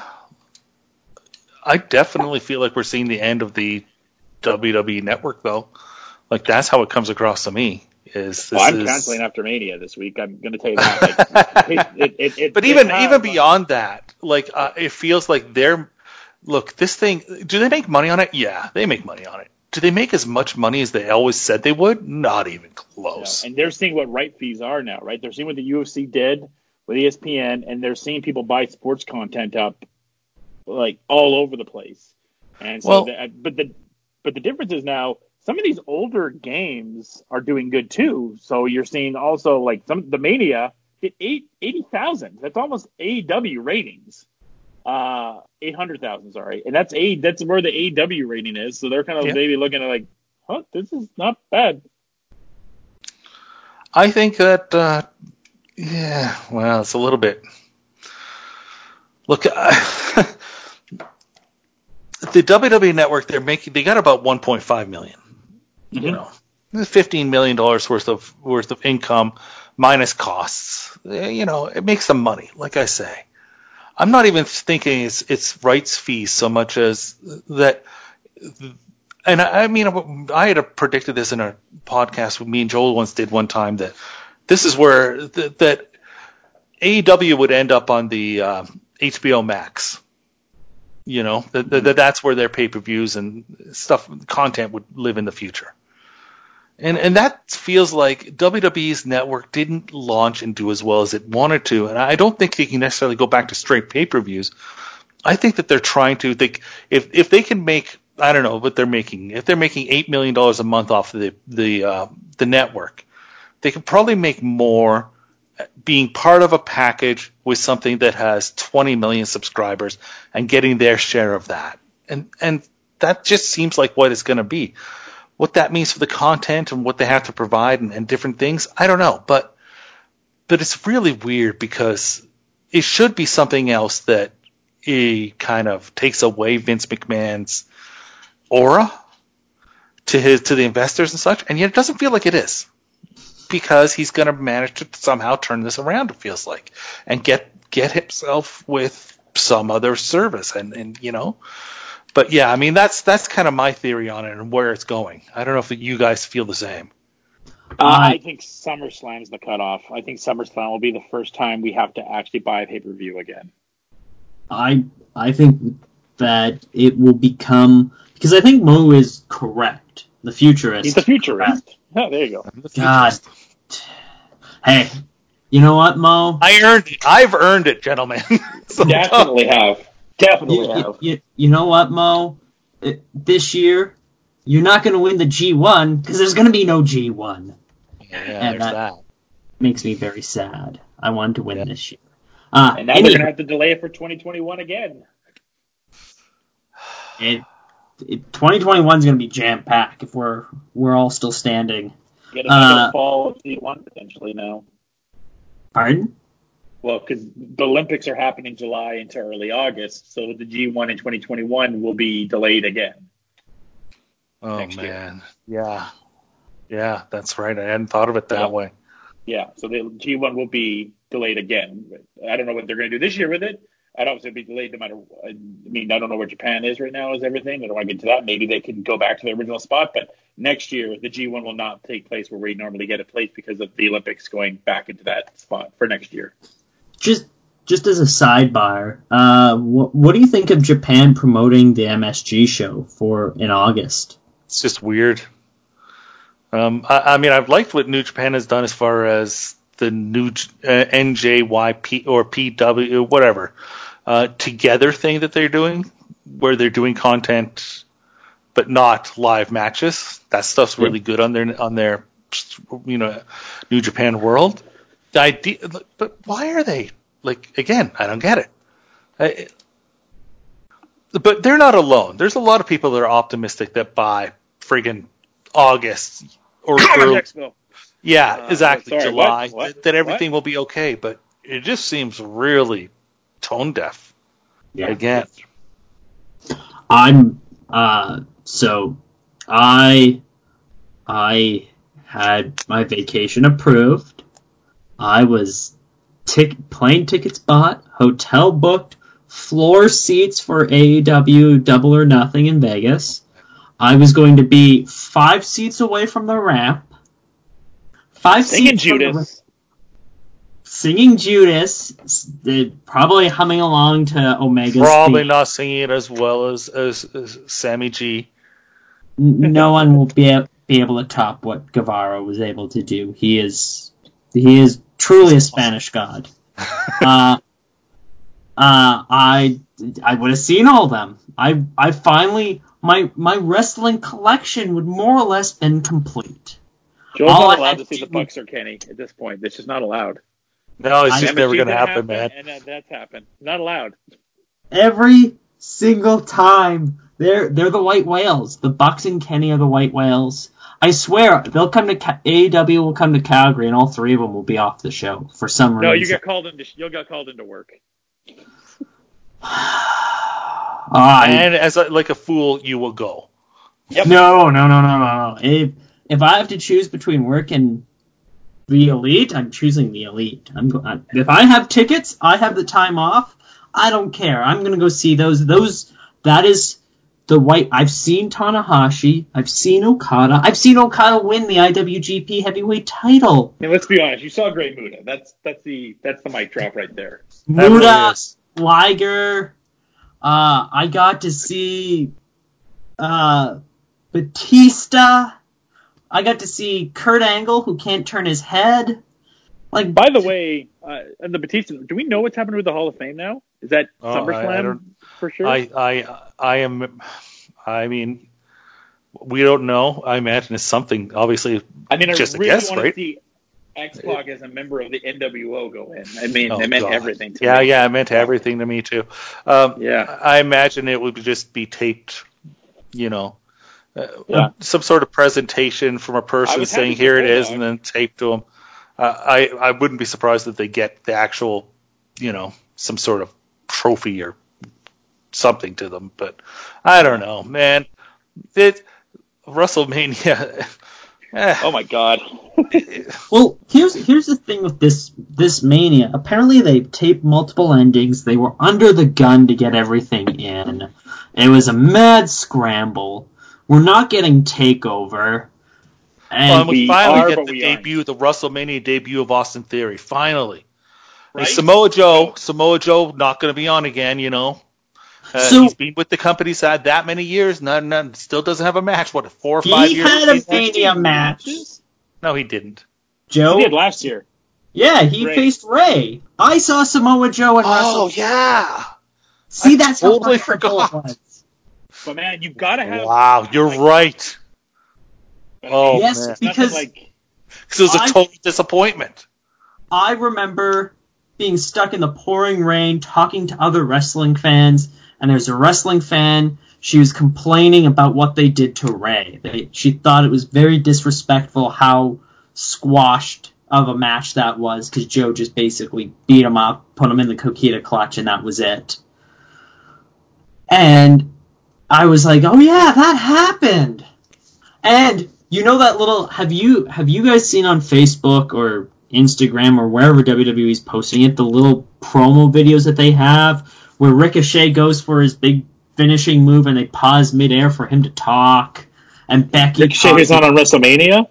Speaker 7: I definitely feel like we're seeing the end of the W W E network, though. Like that's how it comes across to me. Is this
Speaker 5: Well, I'm
Speaker 7: is...
Speaker 5: canceling after Mania this week. I'm going to tell you that. Like, it, it, it,
Speaker 7: but
Speaker 5: it
Speaker 7: even
Speaker 5: has,
Speaker 7: even
Speaker 5: like,
Speaker 7: beyond that, like uh, it feels like they're look. This thing, do they make money on it? Yeah, they make money on it. Do they make as much money as they always said they would? Not even close.
Speaker 5: Yeah. And they're seeing what right fees are now, right? They're seeing what the U F C did with E S P N, and they're seeing people buy sports content up like all over the place. And so,
Speaker 7: Well-
Speaker 5: the, but the but the difference is now some of these older games are doing good too. So you're seeing also like some the Mania hit eight eighty thousand. That's almost A E W ratings. Uh, eight hundred thousand, sorry, and that's a that's where the A E W rating is. So they're kind of
Speaker 7: Yeah.
Speaker 5: maybe looking at like, huh, this is not bad.
Speaker 7: I think that, uh, yeah, well, it's a little bit. Look, uh, the W W E Network, they're making, they got about one point five million. You know, fifteen million dollars worth of worth of income minus costs. You know, it makes them money. Like I say, I'm not even thinking it's it's rights fees so much as that. And I, I mean, I had predicted this in a podcast with me and Joel once did one time that this is where th- that A E W would end up on the uh, H B O Max. You know, that, that that's where their pay-per-views and stuff, content would live in the future. And and that feels like W W E's network didn't launch and do as well as it wanted to. And I don't think they can necessarily go back to straight pay-per-views. I think that they're trying to think if if they can make, I don't know what they're making. If they're making eight million dollars a month off of the the uh, the network, they could probably make more being part of a package with something that has twenty million subscribers and getting their share of that. And and that just seems like what it's going to be. What that means for the content and what they have to provide and, and different things, I don't know. But but it's really weird because it should be something else that it kind of takes away Vince McMahon's aura to his to the investors and such, and yet it doesn't feel like it is. Because he's going to manage to somehow turn this around, it feels like, and get get himself with some other service, and, and you know. But yeah, I mean that's that's kind of my theory on it and where it's going. I don't know if you guys feel the same.
Speaker 5: Uh, I think SummerSlam's the cutoff. I think SummerSlam will be the first time we have to actually buy a pay-per-view again.
Speaker 6: I I think that it will become, because I think Mo is correct. The futurist.
Speaker 5: He's the futurist. Oh, there you go.
Speaker 6: God, Hey, you know what, Mo?
Speaker 7: I earned it. I've earned it, gentlemen. So,
Speaker 5: Definitely have. Definitely
Speaker 6: You,
Speaker 5: have.
Speaker 6: you, you know what, Mo? It, this year, you're not going to win the G one because there's going to be no G one.
Speaker 7: Yeah,
Speaker 6: And
Speaker 7: there's
Speaker 6: that,
Speaker 7: that.
Speaker 6: makes me very sad. I wanted to win
Speaker 7: Yeah.
Speaker 6: this year. Uh,
Speaker 5: And now
Speaker 6: anywho,
Speaker 5: they're going to have to delay it for twenty twenty-one again.
Speaker 6: it, it, twenty twenty-one is going to be jam-packed if we're we're all still standing.
Speaker 5: Get another
Speaker 6: Uh,
Speaker 5: fall G one potentially now.
Speaker 6: Pardon?
Speaker 5: Well, because the Olympics are happening July into early August, so the G one in twenty twenty-one will be delayed again.
Speaker 7: Oh,
Speaker 5: Next year.
Speaker 7: man. Yeah. Yeah, that's right. I hadn't thought of it that
Speaker 5: Yeah.
Speaker 7: way.
Speaker 5: Yeah, so the G one will be delayed again. I don't know what they're going to do this year with it. I'd obviously be delayed no matter. I mean, I don't know where Japan is right now as everything. I don't want to get into that. Maybe they can go back to the original spot, but next year the G one will not take place where we normally get it placed because of the Olympics going back into that spot for next year.
Speaker 6: Just just as a sidebar, uh, what, what do you think of Japan promoting the M S G show for in August?
Speaker 7: It's just weird. Um, I, I mean, I've liked what New Japan has done as far as the new uh, N J Y P or P W, whatever, uh, together thing that they're doing, where they're doing content but not live matches. That stuff's really good on their on their you know New Japan World. The idea, but why are they like again? I don't get it. I, but they're not alone. There's a lot of people that are optimistic that by friggin' August or early, yeah,
Speaker 5: Uh,
Speaker 7: exactly,
Speaker 5: sorry,
Speaker 7: July,
Speaker 5: what? What?
Speaker 7: That, that everything
Speaker 5: What?
Speaker 7: will be okay. But it just seems really tone deaf.
Speaker 6: Yeah.
Speaker 7: Again,
Speaker 6: I'm uh so I I had my vacation approved. I was tic- plane tickets bought, hotel booked, floor seats for A E W Double or Nothing in Vegas. I was going to be five seats away from the ramp. Five
Speaker 5: Singing
Speaker 6: seats from the ramp.
Speaker 5: Judas.
Speaker 6: Singing Judas, s- uh, probably humming along to Omega's
Speaker 7: probably
Speaker 6: theme.
Speaker 7: not singing it as well as as, as Sammy G.
Speaker 6: N- no one will be, a- be able to top what Guevara was able to do. He is he is truly a Spanish god. uh, uh, I I would have seen all of them. I I finally my my wrestling collection would more or less been complete.
Speaker 5: Joe's
Speaker 6: All I
Speaker 5: not allowed
Speaker 6: had
Speaker 5: to see
Speaker 6: to
Speaker 5: the
Speaker 6: do-
Speaker 5: Bucks or Kenny at this point. It's just not allowed.
Speaker 7: No, it's
Speaker 6: I-
Speaker 7: just
Speaker 5: M S
Speaker 7: never
Speaker 5: G
Speaker 7: going to
Speaker 5: didn't
Speaker 7: happen, man.
Speaker 5: And uh, that's happened. Not allowed.
Speaker 6: Every single time they're they're the white whales. The Bucks and Kenny are the white whales. I swear they'll come to Ca- A E W will come to Calgary and all three of them will be off the show for some
Speaker 5: No,
Speaker 6: reason.
Speaker 5: you get called into. You'll get called into work.
Speaker 6: I,
Speaker 7: And as a, like a fool, you will go.
Speaker 5: Yep.
Speaker 6: no, no, no, no, no, no. If if I have to choose between work and the elite, I'm choosing the elite. I'm go- I, if I have tickets, I have the time off. I don't care. I'm gonna go see those. Those that is the white. I've seen Tanahashi. I've seen Okada. I've seen Okada win the I W G P Heavyweight title.
Speaker 5: And let's be honest. You saw Great Muda. That's that's the that's the mic drop right there.
Speaker 7: That really
Speaker 6: Muda,
Speaker 7: is.
Speaker 6: Liger. Uh, I got to see uh, Batista. I got to see Kurt Angle, who can't turn his head. Like,
Speaker 5: By the way, uh, and the Batista. Do we know what's happened with the Hall of Fame now? Is that
Speaker 7: Oh, I- I
Speaker 5: SummerSlam
Speaker 7: don't-
Speaker 5: for sure?
Speaker 7: I, I, I am. I mean, we don't know. I imagine it's something. Obviously,
Speaker 5: I mean, I
Speaker 7: just a
Speaker 5: really
Speaker 7: guess,
Speaker 5: want
Speaker 7: right?
Speaker 5: to see X-Pac as a member of the N W O go in. I mean,
Speaker 7: Oh,
Speaker 5: it meant
Speaker 7: God.
Speaker 5: everything to
Speaker 7: yeah,
Speaker 5: me.
Speaker 7: yeah, it meant everything to me too. Um,
Speaker 5: Yeah.
Speaker 7: I imagine it would just be taped, you know, uh,
Speaker 5: Yeah.
Speaker 7: some sort of presentation from a
Speaker 5: I
Speaker 7: person
Speaker 5: was happy
Speaker 7: saying,
Speaker 5: for
Speaker 7: "Here it
Speaker 5: Bulldog.
Speaker 7: is," and then taped to them. Uh, I I wouldn't be surprised if they get the actual, you know, some sort of trophy or something to them. But I don't know, man. It WrestleMania. eh,
Speaker 5: Oh my God.
Speaker 6: well, here's here's the thing with this this Mania. Apparently, they taped multiple endings. They were under the gun to get everything in. It was a mad scramble. We're not getting Takeover. And
Speaker 7: Well, and we
Speaker 5: we
Speaker 7: finally
Speaker 5: are,
Speaker 7: get
Speaker 5: but
Speaker 7: the
Speaker 5: we
Speaker 7: debut, the WrestleMania debut of Austin Theory. Finally,
Speaker 5: Right?
Speaker 7: Hey, Samoa Joe, Samoa Joe, not going to be on again. You know, uh,
Speaker 6: So-
Speaker 7: he's been with the company side that many years. Not, not, still doesn't have a match. What, four or five
Speaker 6: he
Speaker 7: years?
Speaker 6: had a
Speaker 7: he's had?
Speaker 6: Mania match.
Speaker 7: No, he didn't.
Speaker 6: Joe,
Speaker 5: He did last year.
Speaker 6: Yeah, he
Speaker 5: Ray.
Speaker 6: faced Ray. I saw Samoa Joe and
Speaker 7: Oh,
Speaker 6: Wrestle.
Speaker 7: yeah.
Speaker 6: See,
Speaker 7: I
Speaker 6: that's
Speaker 7: totally
Speaker 6: how wonderful it
Speaker 7: forgot.
Speaker 6: was.
Speaker 5: But man, you've got to have.
Speaker 7: Wow, you're
Speaker 5: like,
Speaker 7: right.
Speaker 5: but,
Speaker 7: Oh,
Speaker 6: Yes,
Speaker 7: man.
Speaker 5: it's nothing
Speaker 6: because
Speaker 5: like.
Speaker 7: Because it was a
Speaker 6: I-
Speaker 7: total disappointment.
Speaker 6: I remember being stuck in the pouring rain talking to other wrestling fans, and there's a wrestling fan. She was complaining about what they did to Ray. They, she thought it was very disrespectful how squashed of a match that was, because Joe just basically beat him up, put him in the Coquina clutch, and that was it. And I was like, oh yeah, that happened. And you know that little, have you have you guys seen on Facebook or Instagram or wherever W W E's posting it, the little promo videos that they have where Ricochet goes for his big finishing move and they pause midair for him to talk, and Becky
Speaker 5: Ricochet who's not on WrestleMania?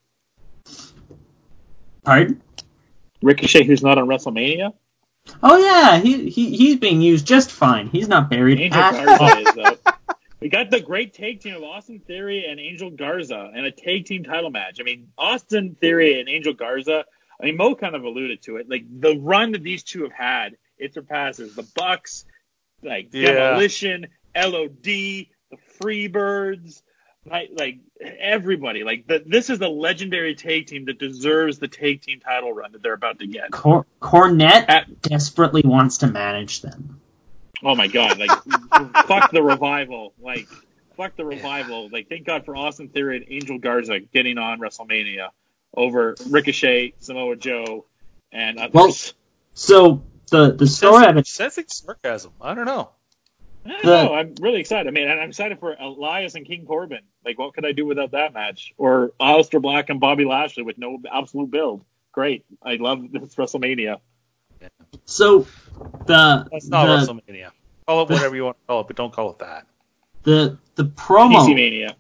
Speaker 6: Pardon?
Speaker 5: Ricochet who's not on WrestleMania?
Speaker 6: Oh yeah, he, he he's being used just fine. He's not buried
Speaker 5: Angel
Speaker 6: at
Speaker 5: Garza
Speaker 6: all.
Speaker 5: is, though. We got the great tag team of Austin Theory and Angel Garza and a tag team title match. I mean, Austin Theory and Angel Garza, I mean, Mo kind of alluded to it. Like, the run that these two have had, it surpasses the Bucks, like,
Speaker 7: Yeah.
Speaker 5: Demolition, L O D, the Freebirds, like, like everybody. Like, the, this is a legendary tag team that deserves the tag team title run that they're about to get.
Speaker 6: Cor- Cornette
Speaker 5: At-
Speaker 6: desperately wants to manage them.
Speaker 5: Oh my god, like fuck the revival. Like fuck the revival. Like thank God for Austin Theory and Angel Garza getting on WrestleMania over Ricochet, Samoa Joe, and others.
Speaker 6: Well, so the the story of it.
Speaker 7: Sensing sarcasm. I don't know.
Speaker 5: I don't
Speaker 6: the-
Speaker 5: know, I'm really excited. I mean, and I'm excited for Elias and King Corbin. Like, what could I do without that match? Or Aleister Black and Bobby Lashley with no absolute build. Great. I love this WrestleMania.
Speaker 6: So the
Speaker 7: That's not
Speaker 6: the,
Speaker 7: WrestleMania. Call it whatever you want to call it, but don't call it that.
Speaker 6: the the
Speaker 5: P C
Speaker 6: promo
Speaker 5: Mania.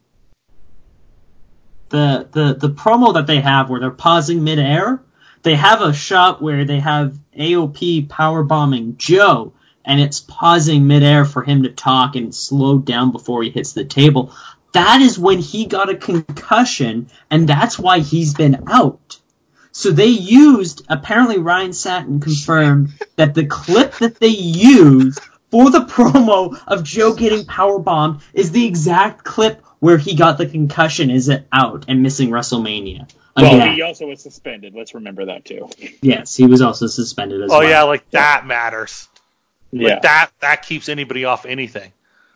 Speaker 6: the, the the promo that they have where they're pausing midair, they have a shot where they have A O P power bombing Joe, and it's pausing midair for him to talk and slowed down before he hits the table. That is when he got a concussion, and that's why he's been out. So they used, apparently Ryan Satin confirmed that the clip that they used for the promo of Joe getting powerbombed is the exact clip where he got the concussion, is it out and missing WrestleMania.
Speaker 5: Well,
Speaker 6: Again,
Speaker 5: he also was suspended. Let's remember that too.
Speaker 6: yes, he was also suspended as
Speaker 7: Oh
Speaker 6: well.
Speaker 7: yeah, like that matters.
Speaker 5: Yeah.
Speaker 7: Like that that keeps anybody off anything.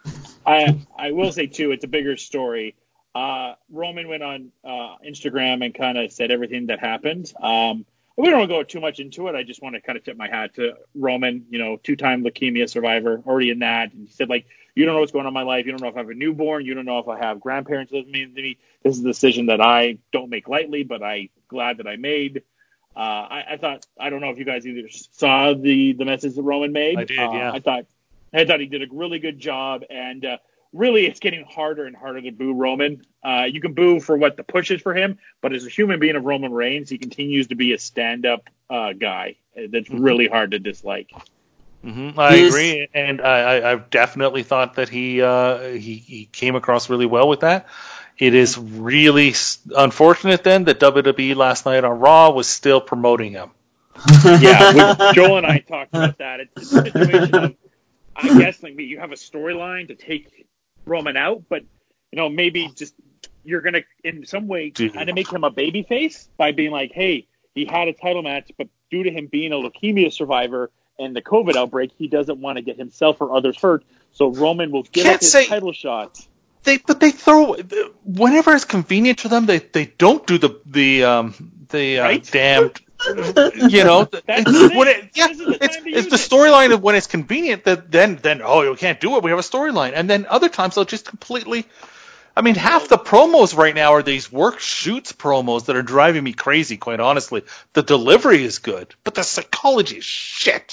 Speaker 5: I I will say too, it's a bigger story. Uh, Roman went on uh, Instagram and kind of said everything that happened. Um, we don't want to go too much into it. I just want to kind of tip my hat to Roman, you know, two-time leukemia survivor, already in that. And he said, like, you don't know what's going on in my life. You don't know if I have a newborn. You don't know if I have grandparents living with me. This is a decision that I don't make lightly, but I'm glad that I made. Uh, I, I thought, I don't know if you guys either saw the, the message that Roman made.
Speaker 7: I did,
Speaker 5: uh,
Speaker 7: yeah.
Speaker 5: I thought, I thought he did a really good job, and uh, really it's getting harder and harder to boo Roman. Uh, you can boo for what the push is for him, but as a human being of Roman Reigns, he continues to be a stand-up uh, guy that's
Speaker 7: Mm-hmm.
Speaker 5: really hard to dislike.
Speaker 7: Mm-hmm. I
Speaker 6: Yes.
Speaker 7: agree, and I, I, I've definitely thought that he, uh, he he came across really well with that. It is really s- unfortunate then that W W E last night on Raw was still promoting him.
Speaker 5: Yeah, we, Joel and I talked about that. It's, it's a situation of, I guess, like you have a storyline to take Roman out, but you know maybe just you're gonna in some way
Speaker 7: Dude.
Speaker 5: kind of make him a babyface by being like, hey, he had a title match, but due to him being a leukemia survivor and the COVID outbreak, he doesn't want to get himself or others hurt. So Roman will give
Speaker 7: Can't
Speaker 5: up his
Speaker 7: say-
Speaker 5: title shot.
Speaker 7: They but they throw whenever it's convenient to them. They they don't do the the um the uh,
Speaker 5: Right?
Speaker 7: damned. You know,
Speaker 5: That's the
Speaker 7: when
Speaker 5: thing.
Speaker 7: it, yeah,
Speaker 5: This is the
Speaker 7: it's,
Speaker 5: time to
Speaker 7: it's
Speaker 5: use
Speaker 7: the
Speaker 5: it.
Speaker 7: storyline of when it's convenient that then then oh we can't do it. We have a storyline, and then other times they'll just completely. I mean, half the promos right now are these work shoots promos that are driving me crazy. Quite honestly, the delivery is good, but the psychology is shit.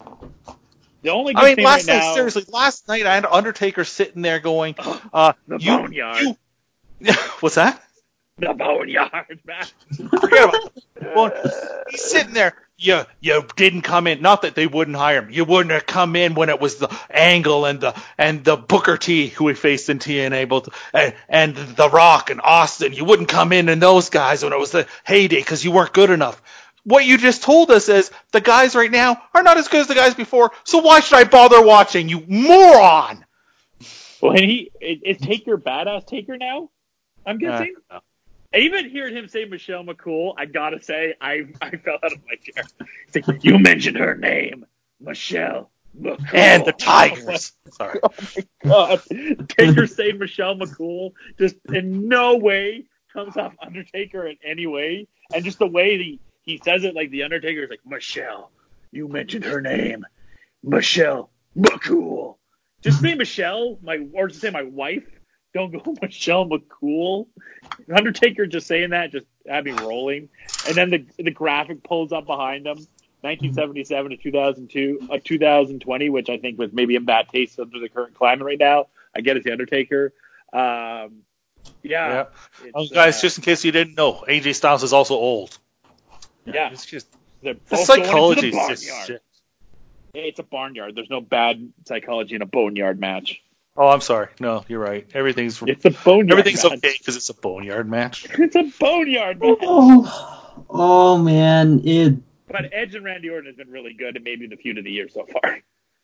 Speaker 5: The only good
Speaker 7: I mean,
Speaker 5: thing
Speaker 7: last
Speaker 5: right
Speaker 7: night,
Speaker 5: now,
Speaker 7: seriously, last night I had Undertaker sitting there going, uh,
Speaker 5: the
Speaker 7: you,
Speaker 5: boneyard.
Speaker 7: you, what's that?
Speaker 5: the boneyard, man.
Speaker 7: Forget about it. Well, he's sitting there. You you didn't come in. Not that they wouldn't hire him. You wouldn't have come in when it was the Angle and the and the Booker T who he faced in T N A, both and, and the Rock and Austin. You wouldn't come in and those guys when it was the heyday because you weren't good enough. what you just told us is the guys right now are not as good as the guys before, so why should I bother watching, you moron?
Speaker 5: Well, and he is, is Taker badass Taker now? I'm guessing.
Speaker 7: Uh,
Speaker 5: Even hearing him say Michelle McCool, I gotta say, I I fell out of my chair. He's like, you mentioned her name, Michelle McCool.
Speaker 7: And the Tigers. Sorry.
Speaker 5: Oh my God. Taker saying Michelle McCool just in no way comes off Undertaker in any way. And just the way he, he says it, like the Undertaker is like, Michelle, you mentioned her name, Michelle McCool. Just say Michelle, my or just say my wife. Don't go Michelle McCool. Undertaker just saying that just had me rolling. And then the the graphic pulls up behind him, nineteen seventy-seven to two thousand two, uh, two thousand twenty, which I think was maybe in bad taste under the current climate right now. I get it's the Undertaker. Um, yeah.
Speaker 7: yeah. Oh, guys, uh, just in case you didn't know, A J Styles is also old.
Speaker 5: Yeah.
Speaker 7: It's just
Speaker 5: They're
Speaker 7: the
Speaker 5: both
Speaker 7: psychology
Speaker 5: going into the
Speaker 7: is just
Speaker 5: barnyard.
Speaker 7: shit.
Speaker 5: It's a barnyard. There's no bad psychology in a boneyard match.
Speaker 7: Oh, I'm sorry. No, you're right. Everything's
Speaker 5: It's a boneyard
Speaker 7: everything's
Speaker 5: match.
Speaker 7: okay because it's a boneyard match.
Speaker 5: It's a boneyard match.
Speaker 6: Oh, oh man, it.
Speaker 5: But Edge and Randy Orton has been really good, and maybe the feud of the year so far.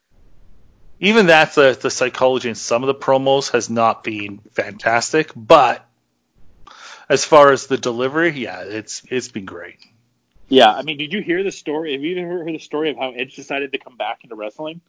Speaker 7: Even that, the the psychology in some of the promos has not been fantastic, but as far as the delivery, yeah, it's it's been great.
Speaker 5: Yeah, I mean, did you hear the story? Have you ever heard the story of how Edge decided to come back into wrestling?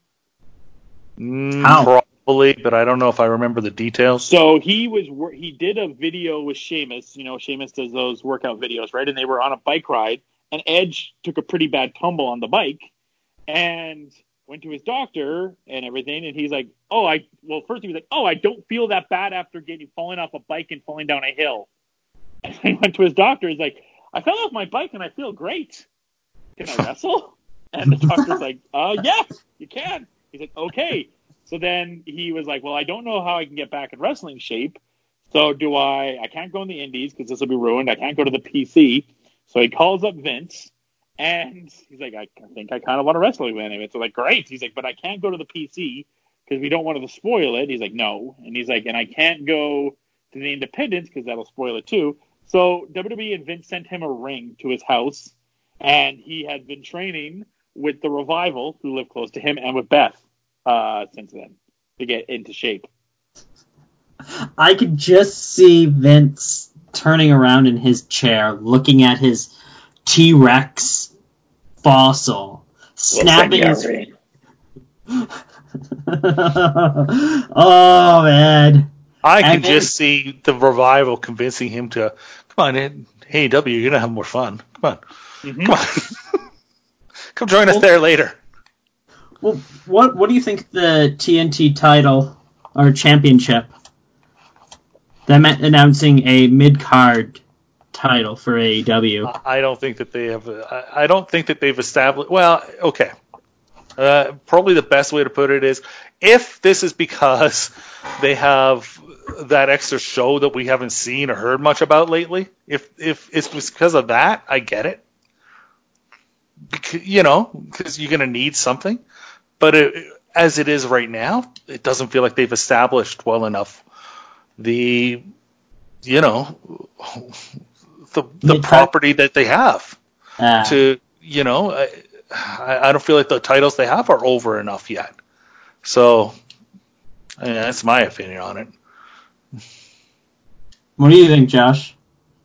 Speaker 7: Mm,
Speaker 6: How?
Speaker 7: Probably, but I don't know if I remember the details.
Speaker 5: So he was he did a video with Sheamus. You know, Sheamus does those workout videos, right? And they were on a bike ride, and Edge took a pretty bad tumble on the bike, and went to his doctor and everything. And he's like, "Oh, I well, first he was like, oh, I don't feel that bad after getting falling off a bike and falling down a hill." And he went to his doctor. He's like, "I fell off my bike and I feel great. Can I wrestle?" And the doctor's like, "Uh, yeah, you can." He's like, "Okay." So then he was like, well, I don't know how I can get back in wrestling shape. So do I, I can't go in the indies because this will be ruined. I can't go to the P C. So he calls up Vince and he's like, I think I kind of want to wrestle with him. It's like, great. He's like, but I can't go to the P C because we don't want to spoil it. He's like, no. And he's like, and I can't go to the independents because that'll spoil it too. So W W E and Vince sent him a ring to his house, and he had been training with the Revival, who lived close to him, and with Beth. Uh, since then, to get into shape.
Speaker 6: I could just see Vince turning around in his chair, looking at his T-Rex fossil, snapping his... Oh, man.
Speaker 7: I can
Speaker 6: And then-
Speaker 7: just see the Revival convincing him to, come on, Ed, A E W, you're going to have more fun. Come on.
Speaker 5: Mm-hmm.
Speaker 7: Come on. Come join us there later.
Speaker 6: Well, what what do you think the T N T title or championship? Them announcing a mid-card title for A E W.
Speaker 7: I don't think that they have. I I don't think that they've established. Well, okay. Uh, probably the best way to put it is, if this is because they have that extra show that we haven't seen or heard much about lately, if if it's because of that, I get it. Because, you know, because you're going to need something. But it, as it is right now, it doesn't feel like they've established well enough the, you know, the the property that they have
Speaker 6: Uh,
Speaker 7: to, you know, I, I don't feel like the titles they have are over enough yet. So, yeah, that's my opinion on it.
Speaker 6: what do you think, Josh?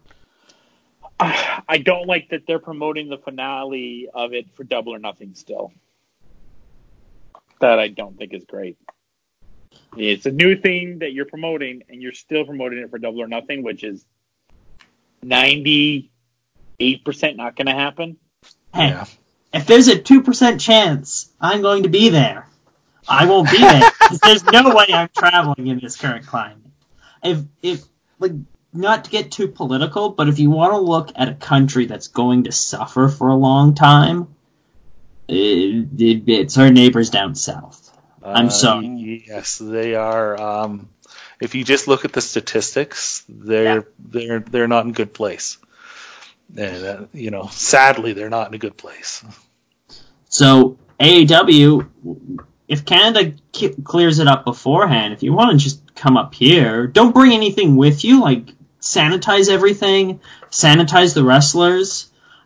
Speaker 5: I don't like that they're promoting the finale of it for Double or Nothing still. That I don't think is great. It's a new thing that you're promoting, and you're still promoting it for Double or Nothing, which is ninety-eight percent not going to happen.
Speaker 6: Hey,
Speaker 7: Yeah.
Speaker 6: if there's a two percent chance I'm going to be there, I won't be there. 'Cause there's no way I'm traveling in this current climate. If, if, like, not to get too political, but if you want to look at a country that's going to suffer for a long time, it, it, it's our neighbors down south. I'm
Speaker 7: Uh,
Speaker 6: sorry.
Speaker 7: Yes, they are. Um, if you just look at the statistics, they're
Speaker 6: Yeah.
Speaker 7: they're they're not in a good place. And uh, you know, sadly, they're not in a good place.
Speaker 6: So A E W, if Canada k- clears it up beforehand, if you want to just come up here, don't bring anything with you, like sanitize everything, sanitize the wrestlers.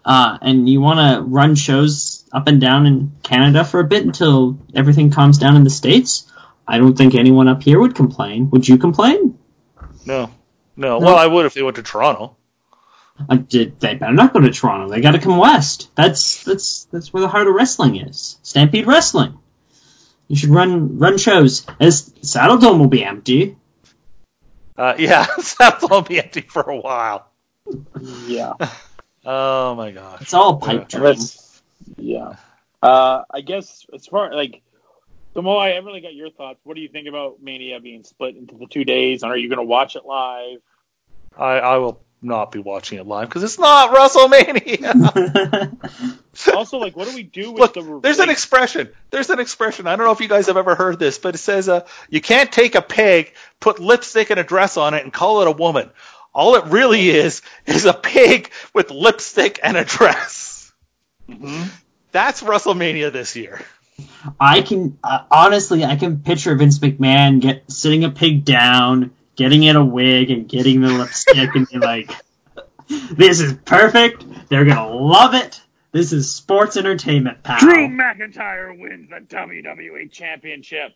Speaker 6: uh, and you want to run shows up and down in Canada for a bit until everything calms down in the States, I don't think anyone up here would complain. Would you complain?
Speaker 7: No. No. Well, I would if they went to Toronto.
Speaker 6: Uh, did, they better not go to Toronto. They got to come west. That's that's that's where the heart of wrestling is. Stampede Wrestling. You should run run shows. As Saddle Dome will be empty.
Speaker 7: Uh, yeah, Saddle Dome will be empty for a while.
Speaker 5: Yeah.
Speaker 7: Oh my gosh.
Speaker 6: It's all pipe dream.
Speaker 5: Let's- Yeah. Uh, I guess as far like the more I really got your thoughts. What do you think about Mania being split into the two days? And are you going to watch it live?
Speaker 7: I, I will not be watching it live because it's not WrestleMania.
Speaker 5: Also, like, what do we do with
Speaker 7: Look,
Speaker 5: the?
Speaker 7: there's
Speaker 5: like,
Speaker 7: an expression. There's an expression. I don't know if you guys have ever heard this, but it says, uh, you can't take a pig, put lipstick and a dress on it, and call it a woman. All it really is is a pig with lipstick and a dress.
Speaker 5: Mm-hmm.
Speaker 7: That's WrestleMania this year.
Speaker 6: I can uh, honestly, I can picture Vince McMahon get sitting a pig down, getting it a wig, and getting the lipstick, and be like, "This is perfect. They're gonna love it. This is sports entertainment, pal."
Speaker 5: Drew McIntyre wins the W W E Championship.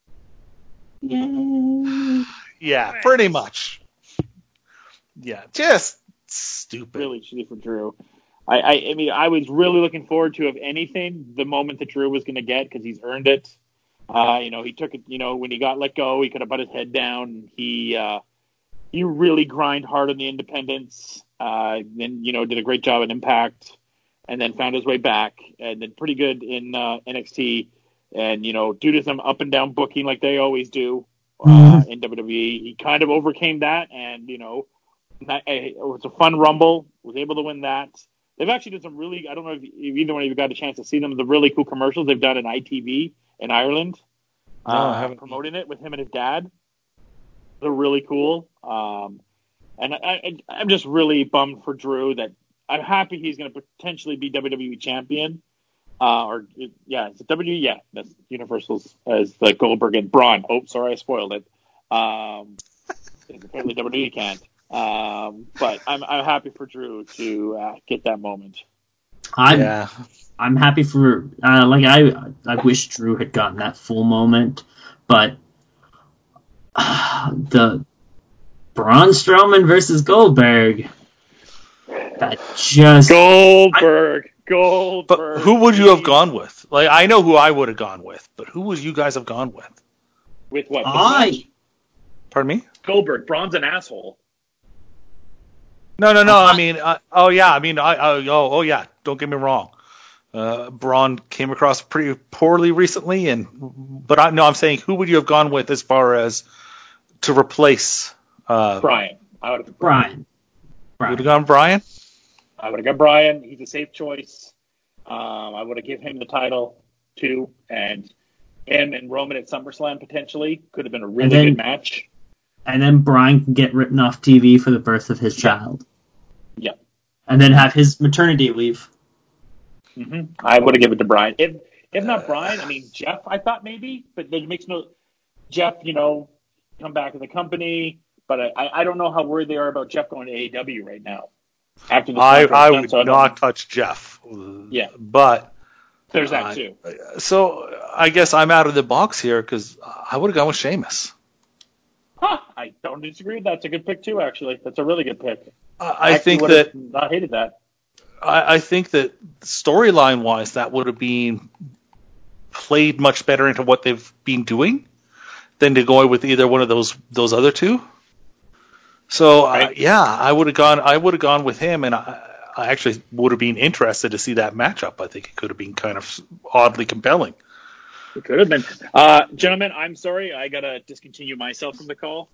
Speaker 6: Yay.
Speaker 7: Yeah, pretty much. Yeah, just stupid.
Speaker 5: Really shitty for Drew. I, I, I mean, I was really looking forward to, if anything, the moment that Drew was going to get, because he's earned it. Uh, you know, he took it. You know, when he got let go, he could have put his head down. He uh, he really grind hard on the independents. Uh, then you know, did a great job at Impact, and then found his way back, and then pretty good in uh, N X T. And you know, due to some up and down booking like they always do uh,
Speaker 6: Mhm.
Speaker 5: in W W E, he kind of overcame that, and you know, that, it was a fun Rumble. Was able to win that. They've actually done some really, I don't know if either one of you got a chance to see them, the really cool commercials they've done in I T V in Ireland,
Speaker 7: No, I
Speaker 5: uh,
Speaker 7: haven't.
Speaker 5: promoting it with him and his dad. They're really cool. Um, and I, I, I'm just really bummed for Drew that I'm happy he's going to potentially be W W E champion. Uh, or, yeah, it's W W E, yeah, that's Universal's as the Goldberg and Braun. Oh, sorry, I spoiled it. Um, apparently W W E can't. Um, but I'm I'm happy for Drew to uh, get that moment.
Speaker 6: I'm
Speaker 7: Yeah.
Speaker 6: I'm happy for uh, like I I wish Drew had gotten that full moment, but uh, the Braun Strowman versus Goldberg, that just
Speaker 5: Goldberg,
Speaker 7: But
Speaker 5: Goldberg.
Speaker 7: who would you have gone with? Like, I know who I would have gone with, but who would you guys have gone with?
Speaker 5: With what?
Speaker 6: I
Speaker 7: Pardon me?
Speaker 5: Goldberg. Braun's an asshole.
Speaker 7: No, no, no. I mean, uh, oh yeah. I mean, I, I oh, oh yeah. Don't get me wrong. Uh, Braun came across pretty poorly recently, and but I no, I'm saying who would you have gone with as far as to replace? Uh,
Speaker 5: Brian. I would have
Speaker 6: Brian.
Speaker 7: would have gone Brian.
Speaker 5: I would have got Brian. He's a safe choice. Um, I would have given him the title too, and him and Roman at SummerSlam potentially could have been a really
Speaker 6: then-
Speaker 5: good match.
Speaker 6: And then Brian can get written off T V for the birth of his child.
Speaker 5: Yeah.
Speaker 6: And then have his maternity leave.
Speaker 5: hmm I would have given it to Brian. If if not Brian, I mean Jeff. I thought maybe, but it makes no. Jeff, you know, come back to the company, but I I don't know how worried they are about Jeff going to A E W right now. After the
Speaker 7: I,
Speaker 5: contract's
Speaker 7: I
Speaker 5: done,
Speaker 7: would
Speaker 5: so I don't-
Speaker 7: not touch Jeff.
Speaker 5: Yeah.
Speaker 7: But
Speaker 5: There's that
Speaker 7: uh,
Speaker 5: too.
Speaker 7: so I guess I'm out of the box here because I would have gone with Sheamus.
Speaker 5: Huh, I don't disagree with that. It's a good pick too. Actually, that's a really good pick.
Speaker 7: I, I
Speaker 5: actually
Speaker 7: think
Speaker 5: would've
Speaker 7: that
Speaker 5: not hated that.
Speaker 7: I, I think that storyline wise, that would have been played much better into what they've been doing than to go with either one of those those other two. So uh,
Speaker 5: Right.
Speaker 7: yeah, I would have gone. I would have gone with him, and I, I actually would have been interested to see that matchup. I think it could have been kind of oddly compelling.
Speaker 5: It could have been. Uh, gentlemen, I'm sorry. I got to discontinue myself from the call.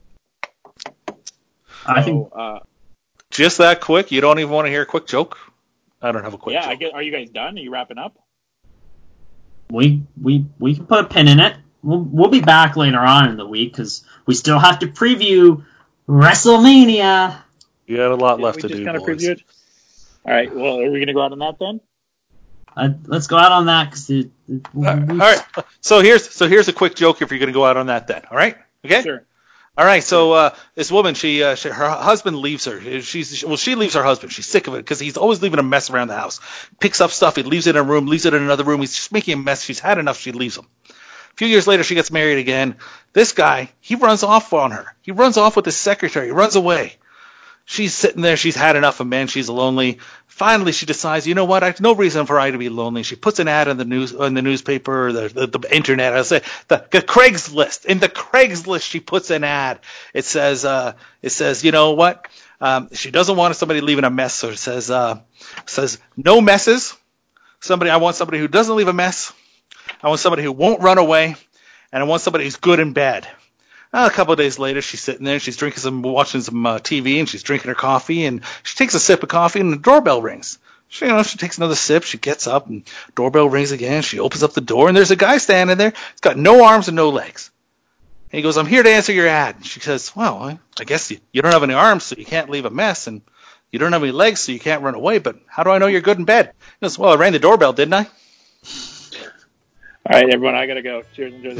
Speaker 6: I think
Speaker 5: So, uh,
Speaker 7: Just that quick? You don't even want to hear a quick joke? I don't have a quick
Speaker 5: yeah,
Speaker 7: joke.
Speaker 5: I get, are you guys done? Are you wrapping up?
Speaker 6: we we we can put a pin in it. We'll we'll be back later on in the week because we still have to preview WrestleMania.
Speaker 7: You got a lot
Speaker 5: Didn't
Speaker 7: left
Speaker 5: we
Speaker 7: to
Speaker 5: just
Speaker 7: do,
Speaker 5: kind of
Speaker 7: boys.
Speaker 5: preview it? All right. Well, are we going to go out on that then?
Speaker 6: Uh, let's go out on that because it, it,
Speaker 7: Uh, all right. So here's so here's a quick joke if you're going to go out on that then. All right. Okay.
Speaker 5: Sure.
Speaker 7: All right, so uh, this woman, she, uh, she, her husband leaves her. She's she, well, she leaves her husband. She's sick of it because he's always leaving a mess around the house. Picks up stuff, he leaves it in a room, leaves it in another room. He's just making a mess. She's had enough. She leaves him. A few years later, she gets married again. This guy, he runs off on her. He runs off with his secretary. He runs away. She's sitting there. She's had enough of men. She's lonely. Finally, she decides, you know what? I have no reason for I to be lonely. She puts an ad in the news, in the newspaper, or the, the, the internet. I'll say the, the Craigslist. In the Craigslist, she puts an ad. It says, uh, it says, you know what? Um, she doesn't want somebody leaving a mess, so it says, uh, says no messes. Somebody, I want somebody who doesn't leave a mess. I want somebody who won't run away, and I want somebody who's good in bed. Uh, a couple of days later, she's sitting there, she's drinking some, watching some uh, T V, and she's drinking her coffee, and she takes a sip of coffee, and the doorbell rings. She, you know, she takes another sip, she gets up, and doorbell rings again. She opens up the door, and there's a guy standing there. He's got no arms and no legs. And he goes, "I'm here to answer your ad." And she says, "Well, I, I guess you, you don't have any arms, so you can't leave a mess, and you don't have any legs, so you can't run away. But how do I know you're good in bed?" He goes, "Well, I rang the doorbell, didn't I?"
Speaker 5: All right, everyone, I gotta go. Cheers, enjoy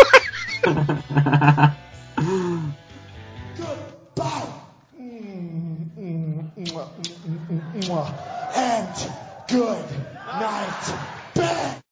Speaker 5: the
Speaker 4: Goodbye. Mm, mm, mwah, mm, mm, mwah. And good night, bed.